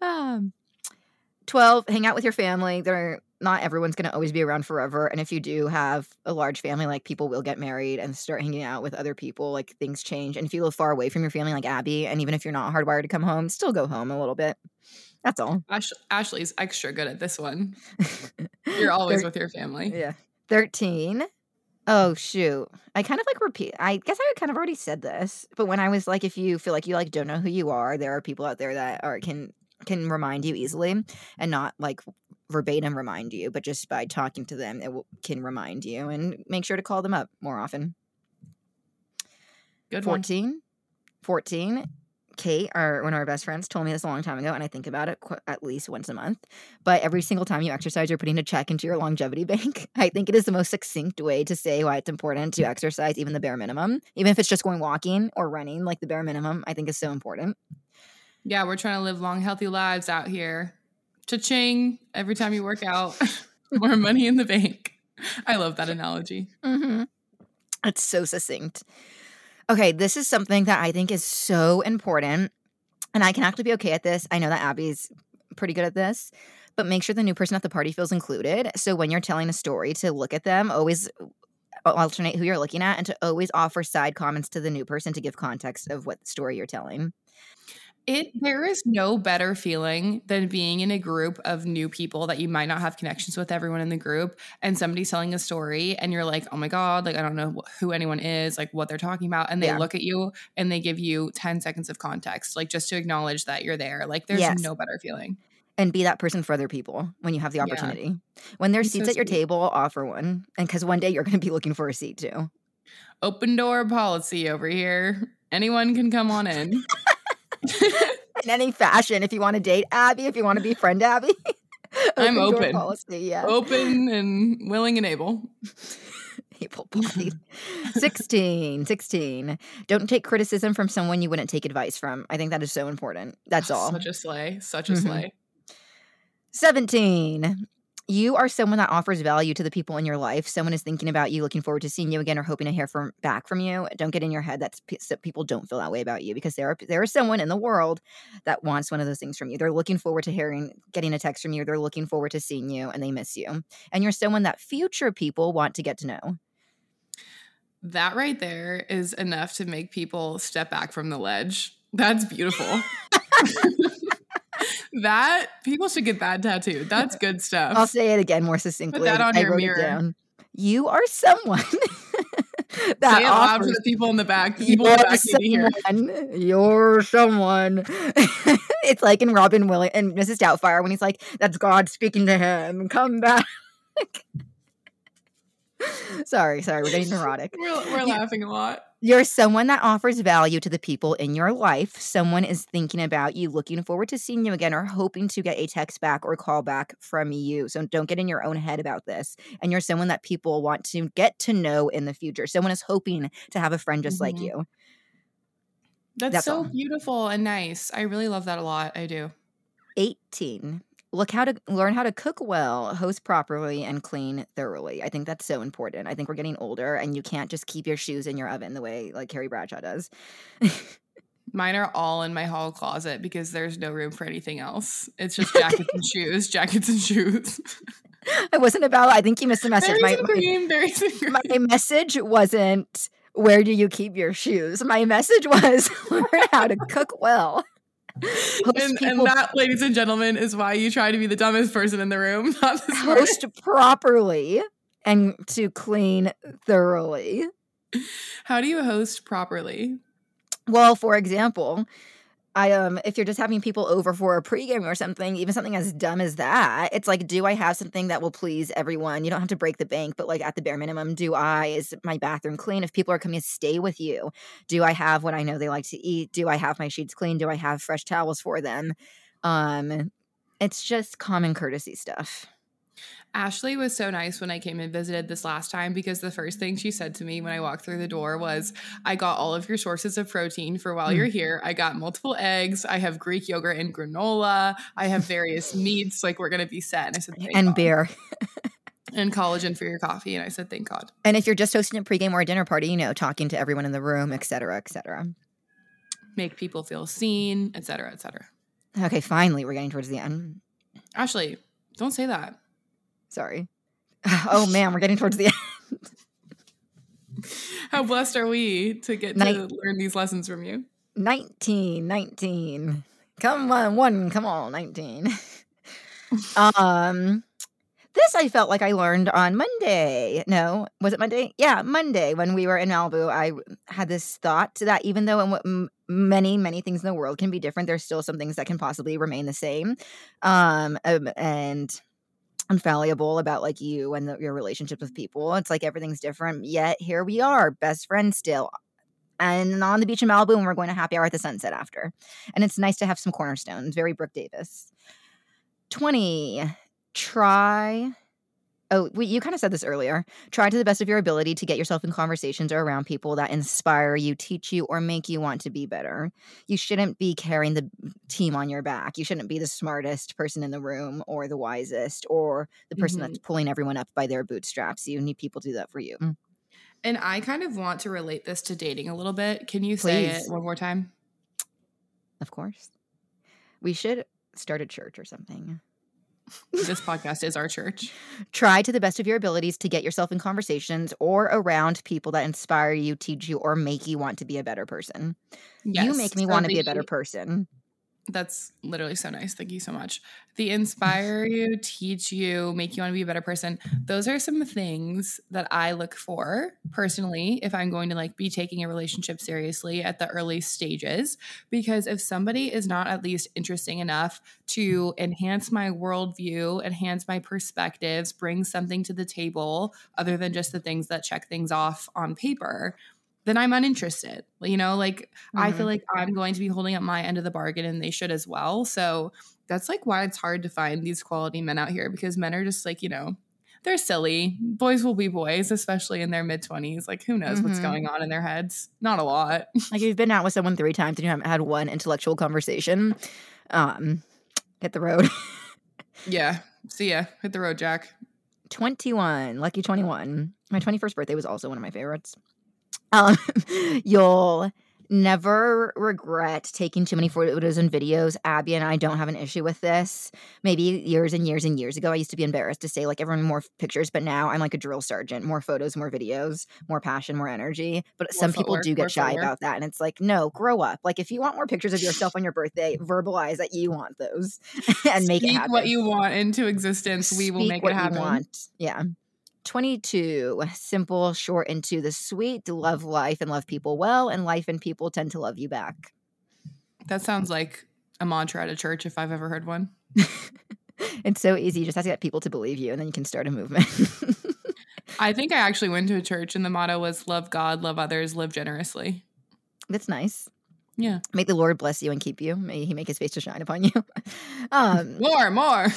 12, hang out with your family. Not everyone's going to always be around forever. And if you do have a large family, like people will get married and start hanging out with other people, like things change. And if you live far away from your family, like Abby, and even if you're not hardwired to come home, still go home a little bit. That's all. Ashley's extra good at this one. You're always with your family. Yeah. 13. Oh, shoot. I kind of like repeat. I guess I kind of already said this, but when I was like, if you feel like you like don't know who you are, there are people out there that can remind you easily, and not like verbatim remind you, but just by talking to them, it can remind you, and make sure to call them up more often. Good 14. Kate, one of our best friends, told me this a long time ago, and I think about it at least once a month. But every single time you exercise, you're putting a check into your longevity bank. I think it is the most succinct way to say why it's important to exercise, even the bare minimum. Even if it's just going walking or running, like the bare minimum, I think is so important. Yeah, we're trying to live long, healthy lives out here. Cha-ching, every time you work out, more money in the bank. I love that analogy. Mm-hmm. It's so succinct. Okay, this is something that I think is so important, and I can actually be okay at this. I know that Abby's pretty good at this, but make sure the new person at the party feels included. So when you're telling a story, to look at them, always alternate who you're looking at, and to always offer side comments to the new person to give context of what story you're telling. There is no better feeling than being in a group of new people that you might not have connections with everyone in the group, and somebody's telling a story and you're like, oh my God, like I don't know who anyone is, like what they're talking about. And they look at you and they give you 10 seconds of context, like just to acknowledge that you're there. Like there's no better feeling. And be that person for other people when you have the opportunity. Yeah. When there's seats at your table, offer one. And because one day you're going to be looking for a seat too. Open door policy over here. Anyone can come on in. In any fashion, if you want to date Abby, if you want to be friend Abby, I'm open. Policy, yeah. Open and willing and able. Able-bodied. 16. Don't take criticism from someone you wouldn't take advice from. I think that is so important. That's all. Such a slay. Such a slay. 17. You are someone that offers value to the people in your life. Someone is thinking about you, looking forward to seeing you again, or hoping to hear back from you. Don't get in your head that people don't feel that way about you, because there is someone in the world that wants one of those things from you. They're looking forward to getting a text from you. They're looking forward to seeing you, and they miss you. And you're someone that future people want to get to know. That right there is enough to make people step back from the ledge. That's beautiful. That people should get that tattooed. That's good stuff. I'll say it again more succinctly. Put that on your mirror. You are someone that say it loud for the people in the back. The people in the back need to hear. You're someone. It's like in Robin Williams and Mrs. Doubtfire when he's like, "That's God speaking to him. Come back." Sorry, we're getting neurotic. We're laughing a lot. You're someone that offers value to the people in your life. Someone is thinking about you, looking forward to seeing you again, or hoping to get a text back or call back from you. So don't get in your own head about this. And you're someone that people want to get to know in the future. Someone is hoping to have a friend just like you. That's so beautiful and nice. I really love that a lot. I do. 18. Learn how to cook well, host properly, and clean thoroughly. I think that's so important. I think we're getting older, and you can't just keep your shoes in your oven the way like Carrie Bradshaw does. Mine are all in my hall closet because there's no room for anything else. It's just jackets and shoes, jackets and shoes. I think you missed the message. Berries and cream. My message wasn't, where do you keep your shoes? My message was, learn how to cook well. And that, ladies and gentlemen, is why you try to be the dumbest person in the room. Not the host properly and to clean thoroughly. How do you host properly? Well, for example, if you're just having people over for a pregame or something, even something as dumb as that, it's like, do I have something that will please everyone? You don't have to break the bank, but like at the bare minimum, is my bathroom clean? If people are coming to stay with you, do I have what I know they like to eat? Do I have my sheets clean? Do I have fresh towels for them? It's just common courtesy stuff. Ashley was so nice when I came and visited this last time, because the first thing she said to me when I walked through the door was, I got all of your sources of protein for while you're here. I got multiple eggs. I have Greek yogurt and granola. I have various meats. Like, we're going to be set. And I said, thank God. Beer. And collagen for your coffee. And I said, thank God. And if you're just hosting a pregame or a dinner party, talking to everyone in the room, et cetera, et cetera. Make people feel seen, et cetera, et cetera. Okay, finally, we're getting towards the end. Ashley, don't say that. Sorry. Oh, man, we're getting towards the end. How blessed are we to get to learn these lessons from you? 19. Come on, 19. This I felt like I learned on Monday. No, was it Monday? Yeah, Monday when we were in Malibu. I had this thought that even though many, many things in the world can be different, there's still some things that can possibly remain the same. And infallible about like you and your relationship with people. It's like everything's different, yet here we are, best friends still. And on the beach in Malibu, and we're going to happy hour at the sunset after. And it's nice to have some cornerstones. Very Brooke Davis. 20. You kind of said this earlier. Try to the best of your ability to get yourself in conversations or around people that inspire you, teach you, or make you want to be better. You shouldn't be carrying the team on your back. You shouldn't be the smartest person in the room or the wisest or the person that's pulling everyone up by their bootstraps. You need people to do that for you. And I kind of want to relate this to dating a little bit. Can you say it Please. one more time? Of course. We should start a church or something. This podcast is our church. Try to the best of your abilities to get yourself in conversations or around people that inspire you, teach you, or make you want to be a better person. Yes. You make me So want to be a better person. That's literally so nice. Thank you so much. The inspire you, teach you, make you want to be a better person. Those are some things that I look for personally if I'm going to like be taking a relationship seriously at the early stages. Because if somebody is not at least interesting enough to enhance my worldview, enhance my perspectives, bring something to the table other than just the things that check things off on paper, then I'm uninterested. You know, like I feel like I'm going to be holding up my end of the bargain and they should as well. So that's like why it's hard to find these quality men out here, because men are just like, you know, they're silly. Boys will be boys, especially in their mid-20s. Like who knows what's going on in their heads? Not a lot. Like if you've been out with someone 3 times and you haven't had one intellectual conversation, hit the road. Yeah. See ya. Hit the road, Jack. 21, lucky 21. My 21st birthday was also one of my favorites. You'll never regret taking too many photos and videos. Abby and I don't have an issue with this. Maybe years and years and years ago, I used to be embarrassed to say like everyone more pictures, but now I'm like a drill sergeant. More photos, more videos, more passion, more energy. But some people do get shy about that. And it's like, no, grow up. Like if you want more pictures of yourself on your birthday, verbalize that you want those and make it happen. What you want into existence. We will make it happen. You want. Yeah. 22, simple, short, and to the sweet. Love life and love people well, and life and people tend to love you back. That sounds like a mantra at a church if I've ever heard one. It's so easy. You just have to get people to believe you, and then you can start a movement. I think I actually went to a church, and the motto was love God, love others, live generously. That's nice. Yeah. May the Lord bless you and keep you. May he make his face to shine upon you. More.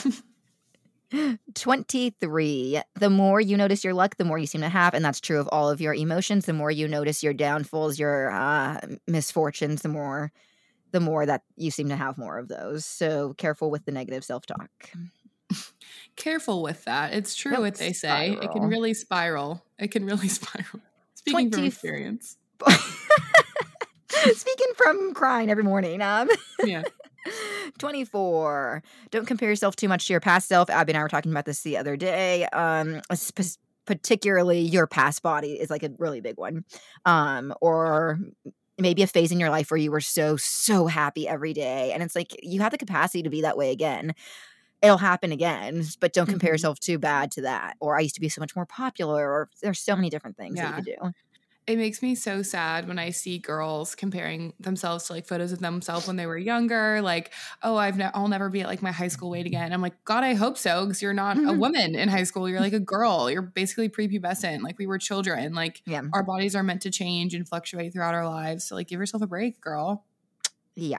23. The more you notice your luck, the more you seem to have. And that's true of all of your emotions. The more you notice your downfalls, your misfortunes, the more that you seem to have more of those. So careful with the negative self-talk. Careful with that. It's true what they say. It can really spiral. Speaking from experience. Speaking from crying every morning. Yeah. 24. Don't compare yourself too much to your past self. Abby and I were talking about this the other day. Particularly your past body is like a really big one. Or maybe a phase in your life where you were so happy every day. And it's like you have the capacity to be that way again. It'll happen again, but don't compare yourself too bad to that. Or I used to be so much more popular, or there's so many different things that you could do. It makes me so sad when I see girls comparing themselves to like photos of themselves when they were younger. Like, oh, I'll never be at like my high school weight again. I'm like, God, I hope so. Because you're not a woman in high school. You're like a girl. You're basically prepubescent. Like we were children. Like our bodies are meant to change and fluctuate throughout our lives. So like give yourself a break, girl. Yeah.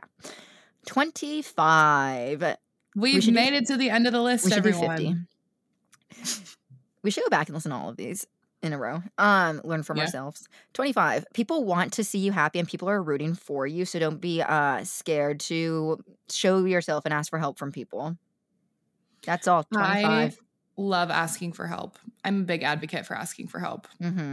25. We've made it to the end of the list, everyone. 50. We should go back and listen to all of these in a row. Learn from ourselves. 25. People want to see you happy and people are rooting for you. So don't be scared to show yourself and ask for help from people. That's all. 25. I love asking for help. I'm a big advocate for asking for help.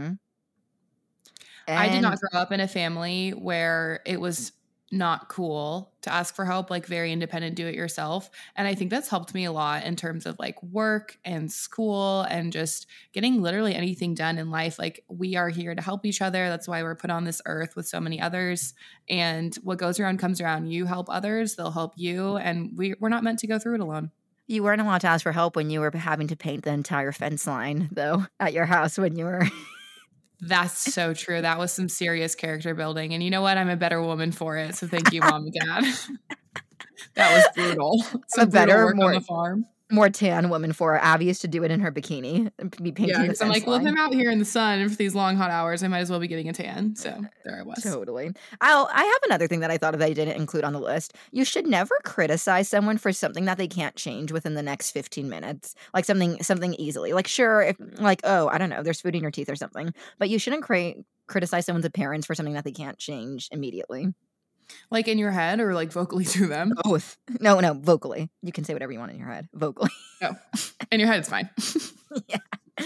I did not grow up in a family where it was not cool to ask for help, like very independent, do it yourself. And I think that's helped me a lot in terms of like work and school and just getting literally anything done in life. Like we are here to help each other. That's why we're put on this earth with so many others. And what goes around comes around. You help others, they'll help you. And we're not meant to go through it alone. You weren't allowed to ask for help when you were having to paint the entire fence line, though, at your house when you were... That's so true. That was some serious character building. And you know what? I'm a better woman for it. So thank you, Mom and Dad. That was brutal. A better, work on the farm. More tan woman for her. Abby used to do it in her bikini. Be painting the fence I'm like, line. well, if I'm out here in the sun for these long, hot hours, I might as well be getting a tan. So there I was. Totally. I have another thing that I thought of that I didn't include on the list. You should never criticize someone for something that they can't change within the next 15 minutes. Like something easily. Like, sure, if like, oh, I don't know, there's food in your teeth or something. But you shouldn't criticize someone's appearance for something that they can't change immediately. Like in your head or like vocally to them? Both. No, vocally. You can say whatever you want in your head. Vocally. Oh, in your head, it's fine. Yeah.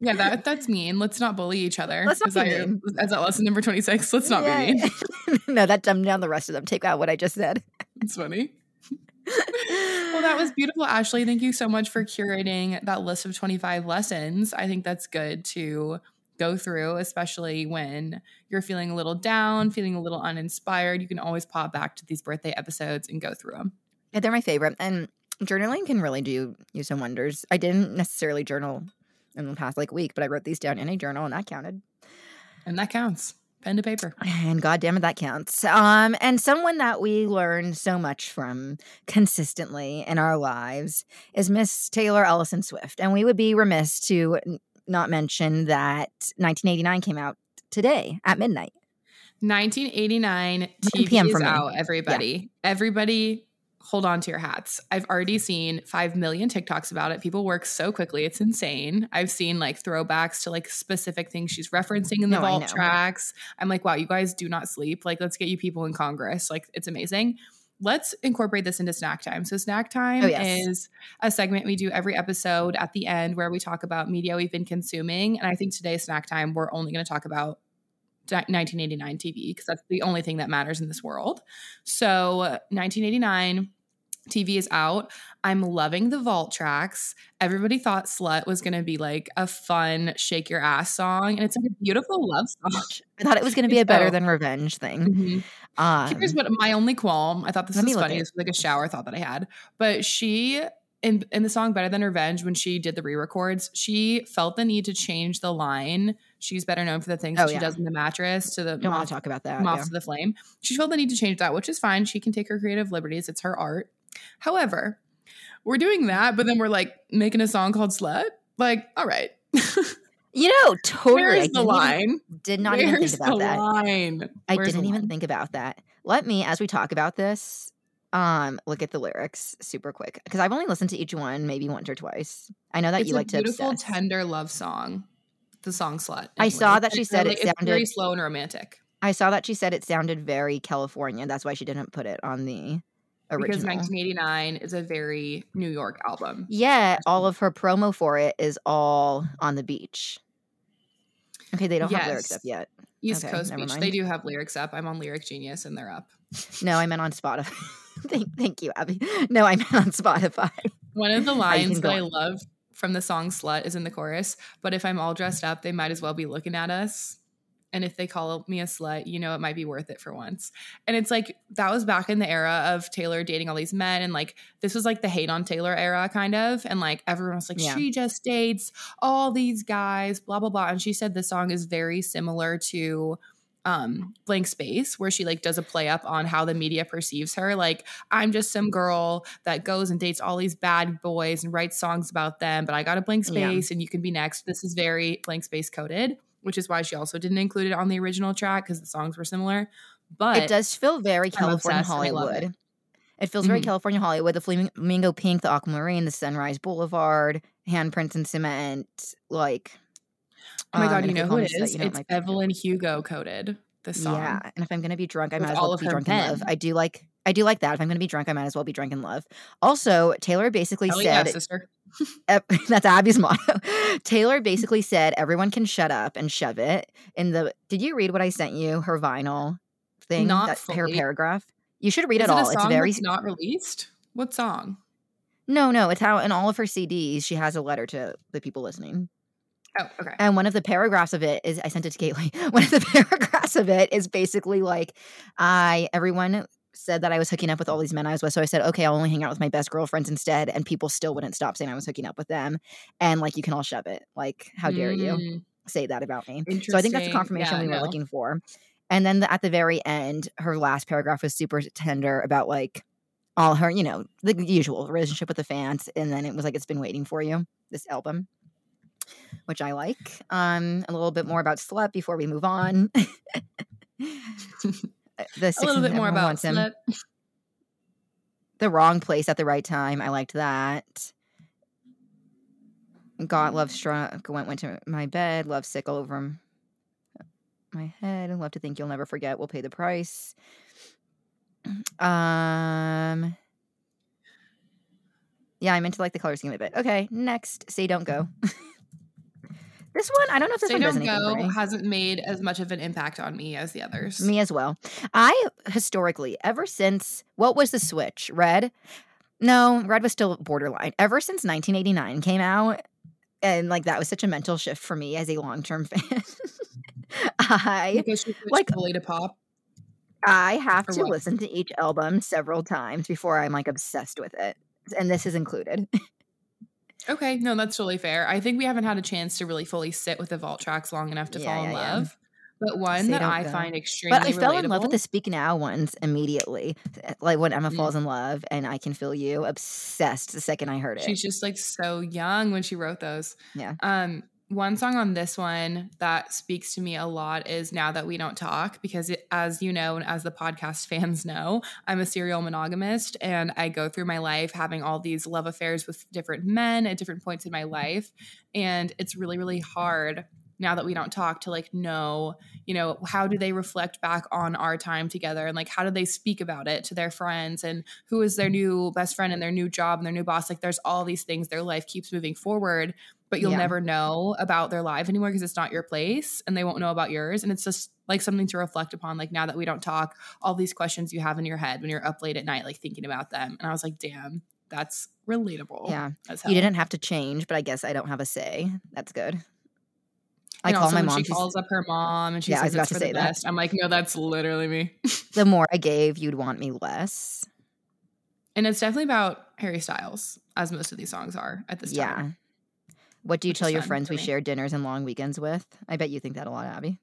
Yeah, that's mean. Let's not bully each other. Let's not Is be that mean. is that lesson number 26? Let's not be mean. No, that dumbed down the rest of them. Take out what I just said. It's funny. Well, that was beautiful, Ashley. Thank you so much for curating that list of 25 lessons. I think that's good to go through, especially when you're feeling a little down, feeling a little uninspired. You can always pop back to these birthday episodes and go through them. Yeah, they're my favorite. And journaling can really do you some wonders. I didn't necessarily journal in the past week, but I wrote these down in a journal and that counted. And that counts. Pen to paper. And goddamn it, that counts. And someone that we learn so much from consistently in our lives is Miss Taylor Ellison Swift. And we would be remiss to not mention that 1989 came out today at midnight. 1989 TV PM is for me. out, everybody. Yeah. Everybody hold on to your hats. I've already seen 5 million TikToks about it. People work so quickly. It's insane. I've seen throwbacks to specific things she's referencing in the vault tracks. I'm like, wow, you guys do not sleep. Let's get you people in Congress. It's amazing. Let's incorporate this into snack time. So snack time is a segment we do every episode at the end where we talk about media we've been consuming. And I think today's snack time, we're only going to talk about 1989 TV because that's the only thing that matters in this world. So 1989 TV is out. I'm loving the vault tracks. Everybody thought Slut was going to be a fun shake your ass song. And it's a beautiful love song. I thought it was going to be a better than Revenge thing. Mm-hmm. Here's what my only qualm. I thought this was funny. This was a shower thought that I had. But she, in the song Better Than Revenge, when she did the re-records, she felt the need to change the line. She's better known for the things she does in the mattress to the don't want to talk about that. Moths to the Flame. She felt the need to change that, which is fine. She can take her creative liberties. It's her art. However, we're doing that, but then we're making a song called Slut. All right. Totally. Where's the line? Did not even think about that. Line? I didn't even think about that. Let me, as we talk about this, look at the lyrics super quick because I've only listened to each one maybe once or twice. I know that you like to obsess. It's a beautiful, tender love song. The song Slut. I saw that she said it sounded very slow and romantic. I saw that she said it sounded very California. That's why she didn't put it on the original. Because 1989 is a very New York album. Yeah, all of her promo for it is all on the beach. Okay, they don't have lyrics up yet. East Coast Beach. They do have lyrics up. I'm on Lyric Genius and they're up. No, I meant on Spotify. Thank you, Abby. No, I meant on Spotify. One of the lines that I love from the song Slut is in the chorus, but if I'm all dressed up, they might as well be looking at us. And if they call me a slut, it might be worth it for once. And it's that was back in the era of Taylor dating all these men. And this was the hate on Taylor era kind of. And everyone was she just dates all these guys, blah, blah, blah. And she said the song is very similar to Blank Space, where she does a play up on how the media perceives her. I'm just some girl that goes and dates all these bad boys and writes songs about them, but I got a blank space and you can be next. This is very Blank Space coded, which is why she also didn't include it on the original track because the songs were similar. But it does feel very California Hollywood. It feels very California Hollywood. The Flamingo Pink, the Aquamarine, the Sunrise Boulevard, Handprints and Cement, oh my God, you know who it is? It's Evelyn Hugo coded, this song. Yeah, and if I'm going to be drunk, I might as well be drunk in love. I do like that. If I'm going to be drunk, I might as well be drunk in love. Also, Taylor basically said... yeah, sister. That's Abby's motto. Taylor basically said everyone can shut up and shove it. Did you read what I sent you? Her vinyl thing? Not her paragraph? You should read it all. It's very... It's not released? What song? No. It's how in all of her CDs, she has a letter to the people listening. Oh, okay. And one of the paragraphs of it is, I sent it to Caitlin. One of the paragraphs of it is basically everyone said that I was hooking up with all these men I was with. So I said, okay, I'll only hang out with my best girlfriends instead. And people still wouldn't stop saying I was hooking up with them. And you can all shove it. How dare you say that about me? So I think that's the confirmation we were looking for. And then at the very end, her last paragraph was super tender about all her, the usual relationship with the fans. And then it was it's been waiting for you, this album. Which I like. A little bit more about Slut before we move on. A little bit more about Slut. The Wrong Place at the Right Time. I liked that. God Love Struck. Went to my bed. Love Sick all over my head. Love to Think You'll Never Forget. We'll Pay the Price. Yeah, I'm into the color scheme a bit. Okay, next. Say Don't Go. This one, I don't know if this Stay one does Don't anything for Go me. hasn't made as much of an impact on me as the others. Me as well. I historically, ever since, what was the switch? Red? No, Red was still borderline. Ever since 1989 came out, and like that was such a mental shift for me as a long-term fan. Because she switched fully to pop. I have Or to what? listen to each album several times before I'm like obsessed with it. And this is included. Okay, no, that's totally fair. I think we haven't had a chance to really fully sit with the vault tracks long enough to fall in love. But one Stay that Don't I Go. find extremely But I fell in love with relatable- the Speak Now ones immediately. Like when Emma Mm. falls in love and I Can Feel You. Obsessed the second I heard it. She's just like so young when she wrote those. Yeah. One song on this one that speaks to me a lot is Now That We Don't Talk, because as you know, and as the podcast fans know, I'm a serial monogamist and I go through my life having all these love affairs with different men at different points in my life. And it's really, really hard now that we don't talk to like know, how do they reflect back on our time together, and like how do they speak about it to their friends, and who is their new best friend and their new job and their new boss. Like there's all these things, their life keeps moving forward, but you'll never know about their life anymore because it's not your place and they won't know about yours. And it's just like something to reflect upon. Like now that we don't talk, all these questions you have in your head when you're up late at night, like thinking about them. And I was like, damn, that's relatable. Yeah. As hell. You didn't have to change, but I guess I don't have a say. That's good. I And call also my when mom. she calls up her mom and she Yeah, I was says about it's to for say the that. best. I'm like, no, that's literally me. The more I gave, you'd want me less. And it's definitely about Harry Styles, as most of these songs are at this time. Yeah. What do you Which tell is your fun friends for we me. share dinners and long weekends with? I bet you think that a lot, Abby.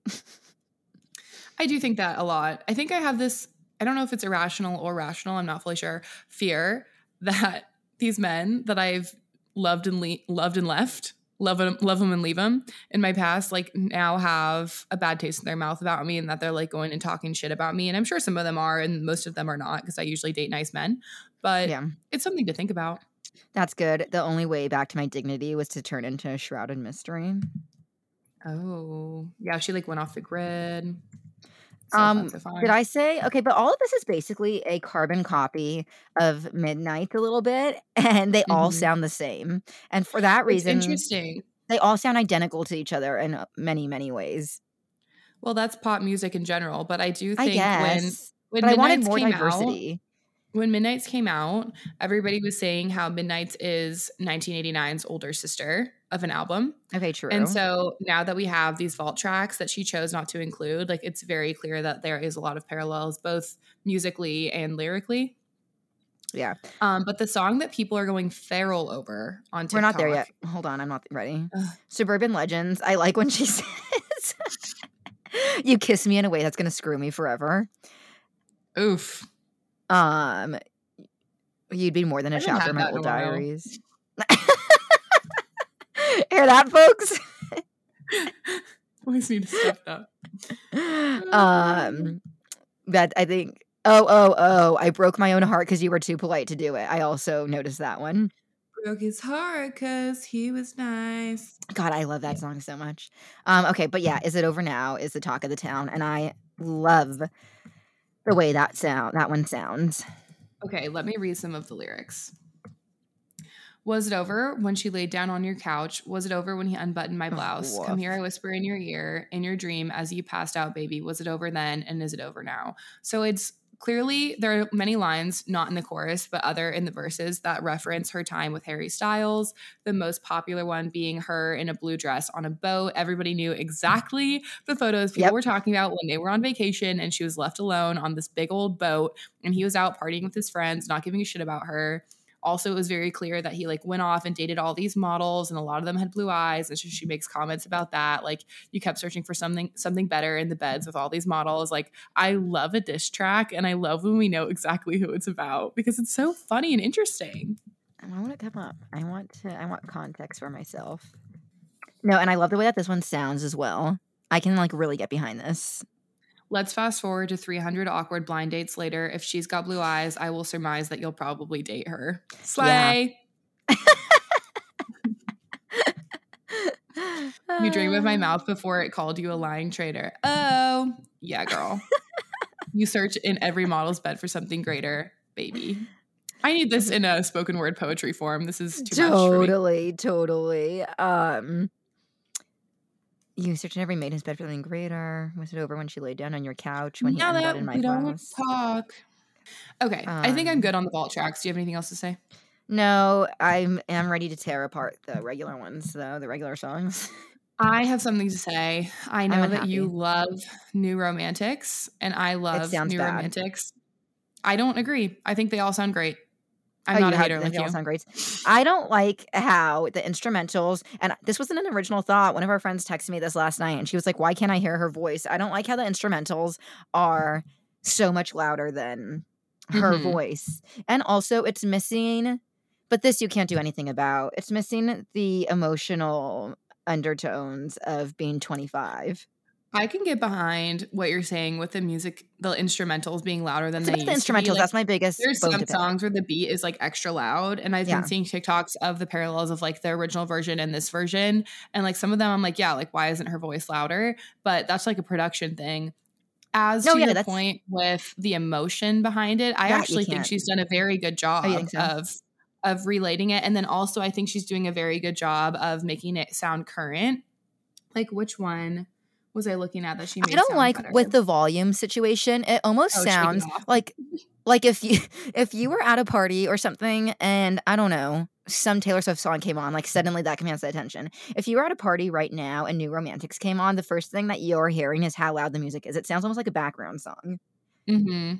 I do think that a lot. I think I have this, I don't know if it's irrational or rational, I'm not fully sure, fear that these men that I've loved and left, love them and leave them in my past, like now have a bad taste in their mouth about me, and that they're like going and talking shit about me. And I'm sure some of them are, and most of them are not, because I usually date nice men. But Yeah. it's something to think about. That's good. The only way back to my dignity was to turn into a shrouded mystery. Oh, yeah, she like went off the grid. So fun, so fun. Did I say okay? But all of this is basically a carbon copy of Midnight a little bit, and they all Mhm. sound the same. And for that It's reason, interesting. they all sound identical to each other in many, many ways. Well, that's pop music in general, but I do I think guess, when but I wanted Midnights more came out, diversity. when Midnights came out, everybody was saying how Midnights is 1989's older sister of an album. Okay, true. And so now that we have these vault tracks that she chose not to include, like it's very clear that there is a lot of parallels, both musically and lyrically. Yeah. But the song that people are going feral over on TikTok. We're not there yet. Hold on, I'm not ready. Ugh. Suburban Legends. I like when she says, "You kiss me in a way that's gonna screw me forever." Oof. You'd be more than a I haven't chapter in my had that old in a while. diaries. Hear that, folks? Always need to step up. That I think. Oh! I broke my own heart because you were too polite to do it. I also noticed that one. Broke his heart because he was nice. God, I love that song so much. Okay, but yeah, Is It Over Now is the talk of the town, and I love the way that one sounds. Okay, let me read some of the lyrics. Was it over when she laid down on your couch? Was it over when he unbuttoned my blouse? Woof. Come here, I whisper in your ear, in your dream as you passed out, baby. Was it over then? And is it over now? So it's clearly, there are many lines, not in the chorus, but other in the verses that reference her time with Harry Styles. The most popular one being her in a blue dress on a boat. Everybody knew exactly the photos people were talking about when they were on vacation and she was left alone on this big old boat and he was out partying with his friends, not giving a shit about her. Also, it was very clear that he like went off and dated all these models and a lot of them had blue eyes. And so she makes comments about that. Like, you kept searching for something better in the beds with all these models. Like, I love a diss track and I love when we know exactly who it's about because it's so funny and interesting. I want to come up. I want context for myself. No, and I love the way that this one sounds as well. I can like really get behind this. Let's fast forward to 300 awkward blind dates later. If she's got blue eyes, I will surmise that you'll probably date her. Slay. Yeah. You dream of my mouth before it called you a lying traitor. Oh, yeah, girl. You search in every model's bed for something greater, baby. I need this in a spoken word poetry form. This is too much for me. Totally. You searched every made his bed feeling greater. Was it over when she laid down on your couch when he Now ended that in my we don't blouse? talk. Okay, I think I'm good on the vault tracks. Do you have anything else to say? No, I'm ready to tear apart the regular ones, though, the regular songs. I have something to say. I know that unhappy. you love New Romantics, and I love sounds New bad. Romantics. I don't agree. I think they all sound great. I'm Oh, not you a hater think like they all you. sound great. I don't like how the instrumentals, and this wasn't an original thought. One of our friends texted me this last night, and she was like, "Why can't I hear her voice?" I don't like how the instrumentals are so much louder than her Mhm. voice, and also it's missing. But this you can't do anything about. It's missing the emotional undertones of being 25. I can get behind what you're saying with the music, the instrumentals being louder than It's they about the used to be. instrumentals. Like, That's my biggest there's bone some to pick. songs where the beat is like extra loud, and I've Yeah. been seeing TikToks of the parallels of like the original version and this version, and like some of them I'm like, yeah, like why isn't her voice louder? But that's like a production thing. As No, to yeah, your that's- point with the emotion behind it, I That you actually think can't. she's done a very good job you think so? of relating it, and then also I think she's doing a very good job of making it sound current. Like, which one was I looking at that she made? I don't sound like better? with the volume situation. It almost Oh, Shake It sounds Off. like if you were at a party or something, and I don't know, some Taylor Swift song came on, like suddenly that commands the attention. If you were at a party right now and New Romantics came on, the first thing that you're hearing is how loud the music is. It sounds almost like a background song. Mm-hmm.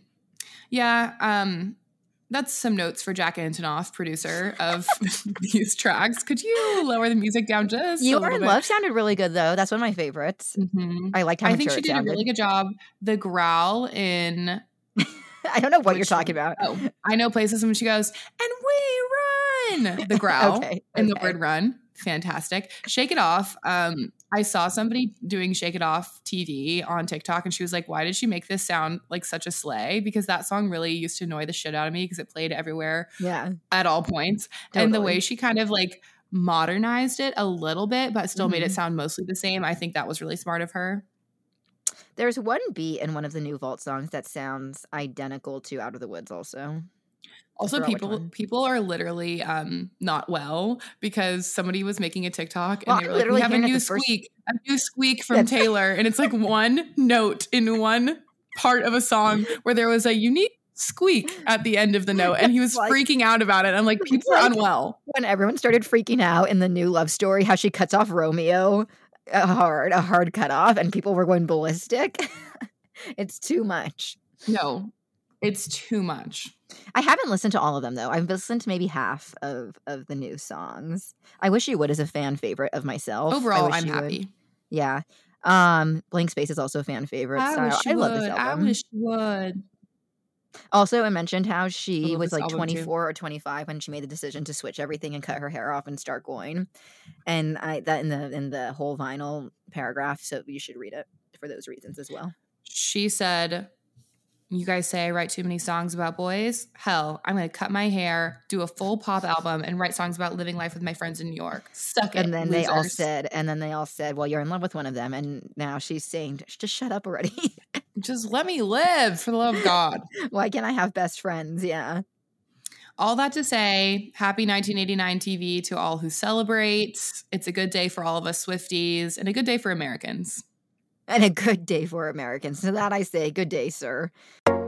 Yeah. That's some notes for Jack Antonoff, producer of these tracks. Could you lower the music down just You a Are little in bit? Love sounded really good though. That's one of my favorites. Mm-hmm. I liked how I mature think she it did a sounded. really good job. The growl in I don't know what you're which talking one? about. Oh, I know places when she goes, and we run. The growl Okay, and the okay. word run. Fantastic. Shake It Off. I saw somebody doing Shake It Off TV on TikTok, and she was like, why did she make this sound like such a sleigh? Because that song really used to annoy the shit out of me because it played everywhere Yeah. at all points. And the Totally. way she kind of like modernized it a little bit, but still made it Mhm. sound mostly the same, I think that was really smart of her. There's one beat in one of the new Vault songs that sounds identical to Out of the Woods also. Also, forgot which one. people are literally not well because somebody was making a TikTok Well, and they I'm were like, "We literally have a hearing it new the first- squeak from Yeah. Taylor," and it's like one note in one part of a song where there was a unique squeak at the end of the note, and he was Like- freaking out about it. I'm like, people are like- unwell. When everyone started freaking out in the new love story, how she cuts off Romeo, a hard cut off, and people were going ballistic. It's too much. No, it's too much. I haven't listened to all of them though. I've listened to maybe half of the new songs. I wish you would as a fan favorite of myself. I Overall, wish I'm you would. happy. Yeah. Blank Space is also a fan favorite. I style. wish you I love this would. I album. wish you would. Also, I mentioned how she love was this like album, too. 24 or 25 when she made the decision to switch everything and cut her hair off and start going. And that in the whole vinyl paragraph, so you should read it for those reasons as well. She said, "You guys say I write too many songs about boys? Hell, I'm going to cut my hair, do a full pop album, and write songs about living life with my friends in New York. Suck it, And then they all losers." said, well, you're in love with one of them. And now she's saying, just shut up already. Just let me live, for the love of God. Why can't I have best friends? Yeah. All that to say, happy 1989 TV to all who celebrate. It's a good day for all of us Swifties and a good day for Americans. And a good day for Americans. So that I say, good day, sir.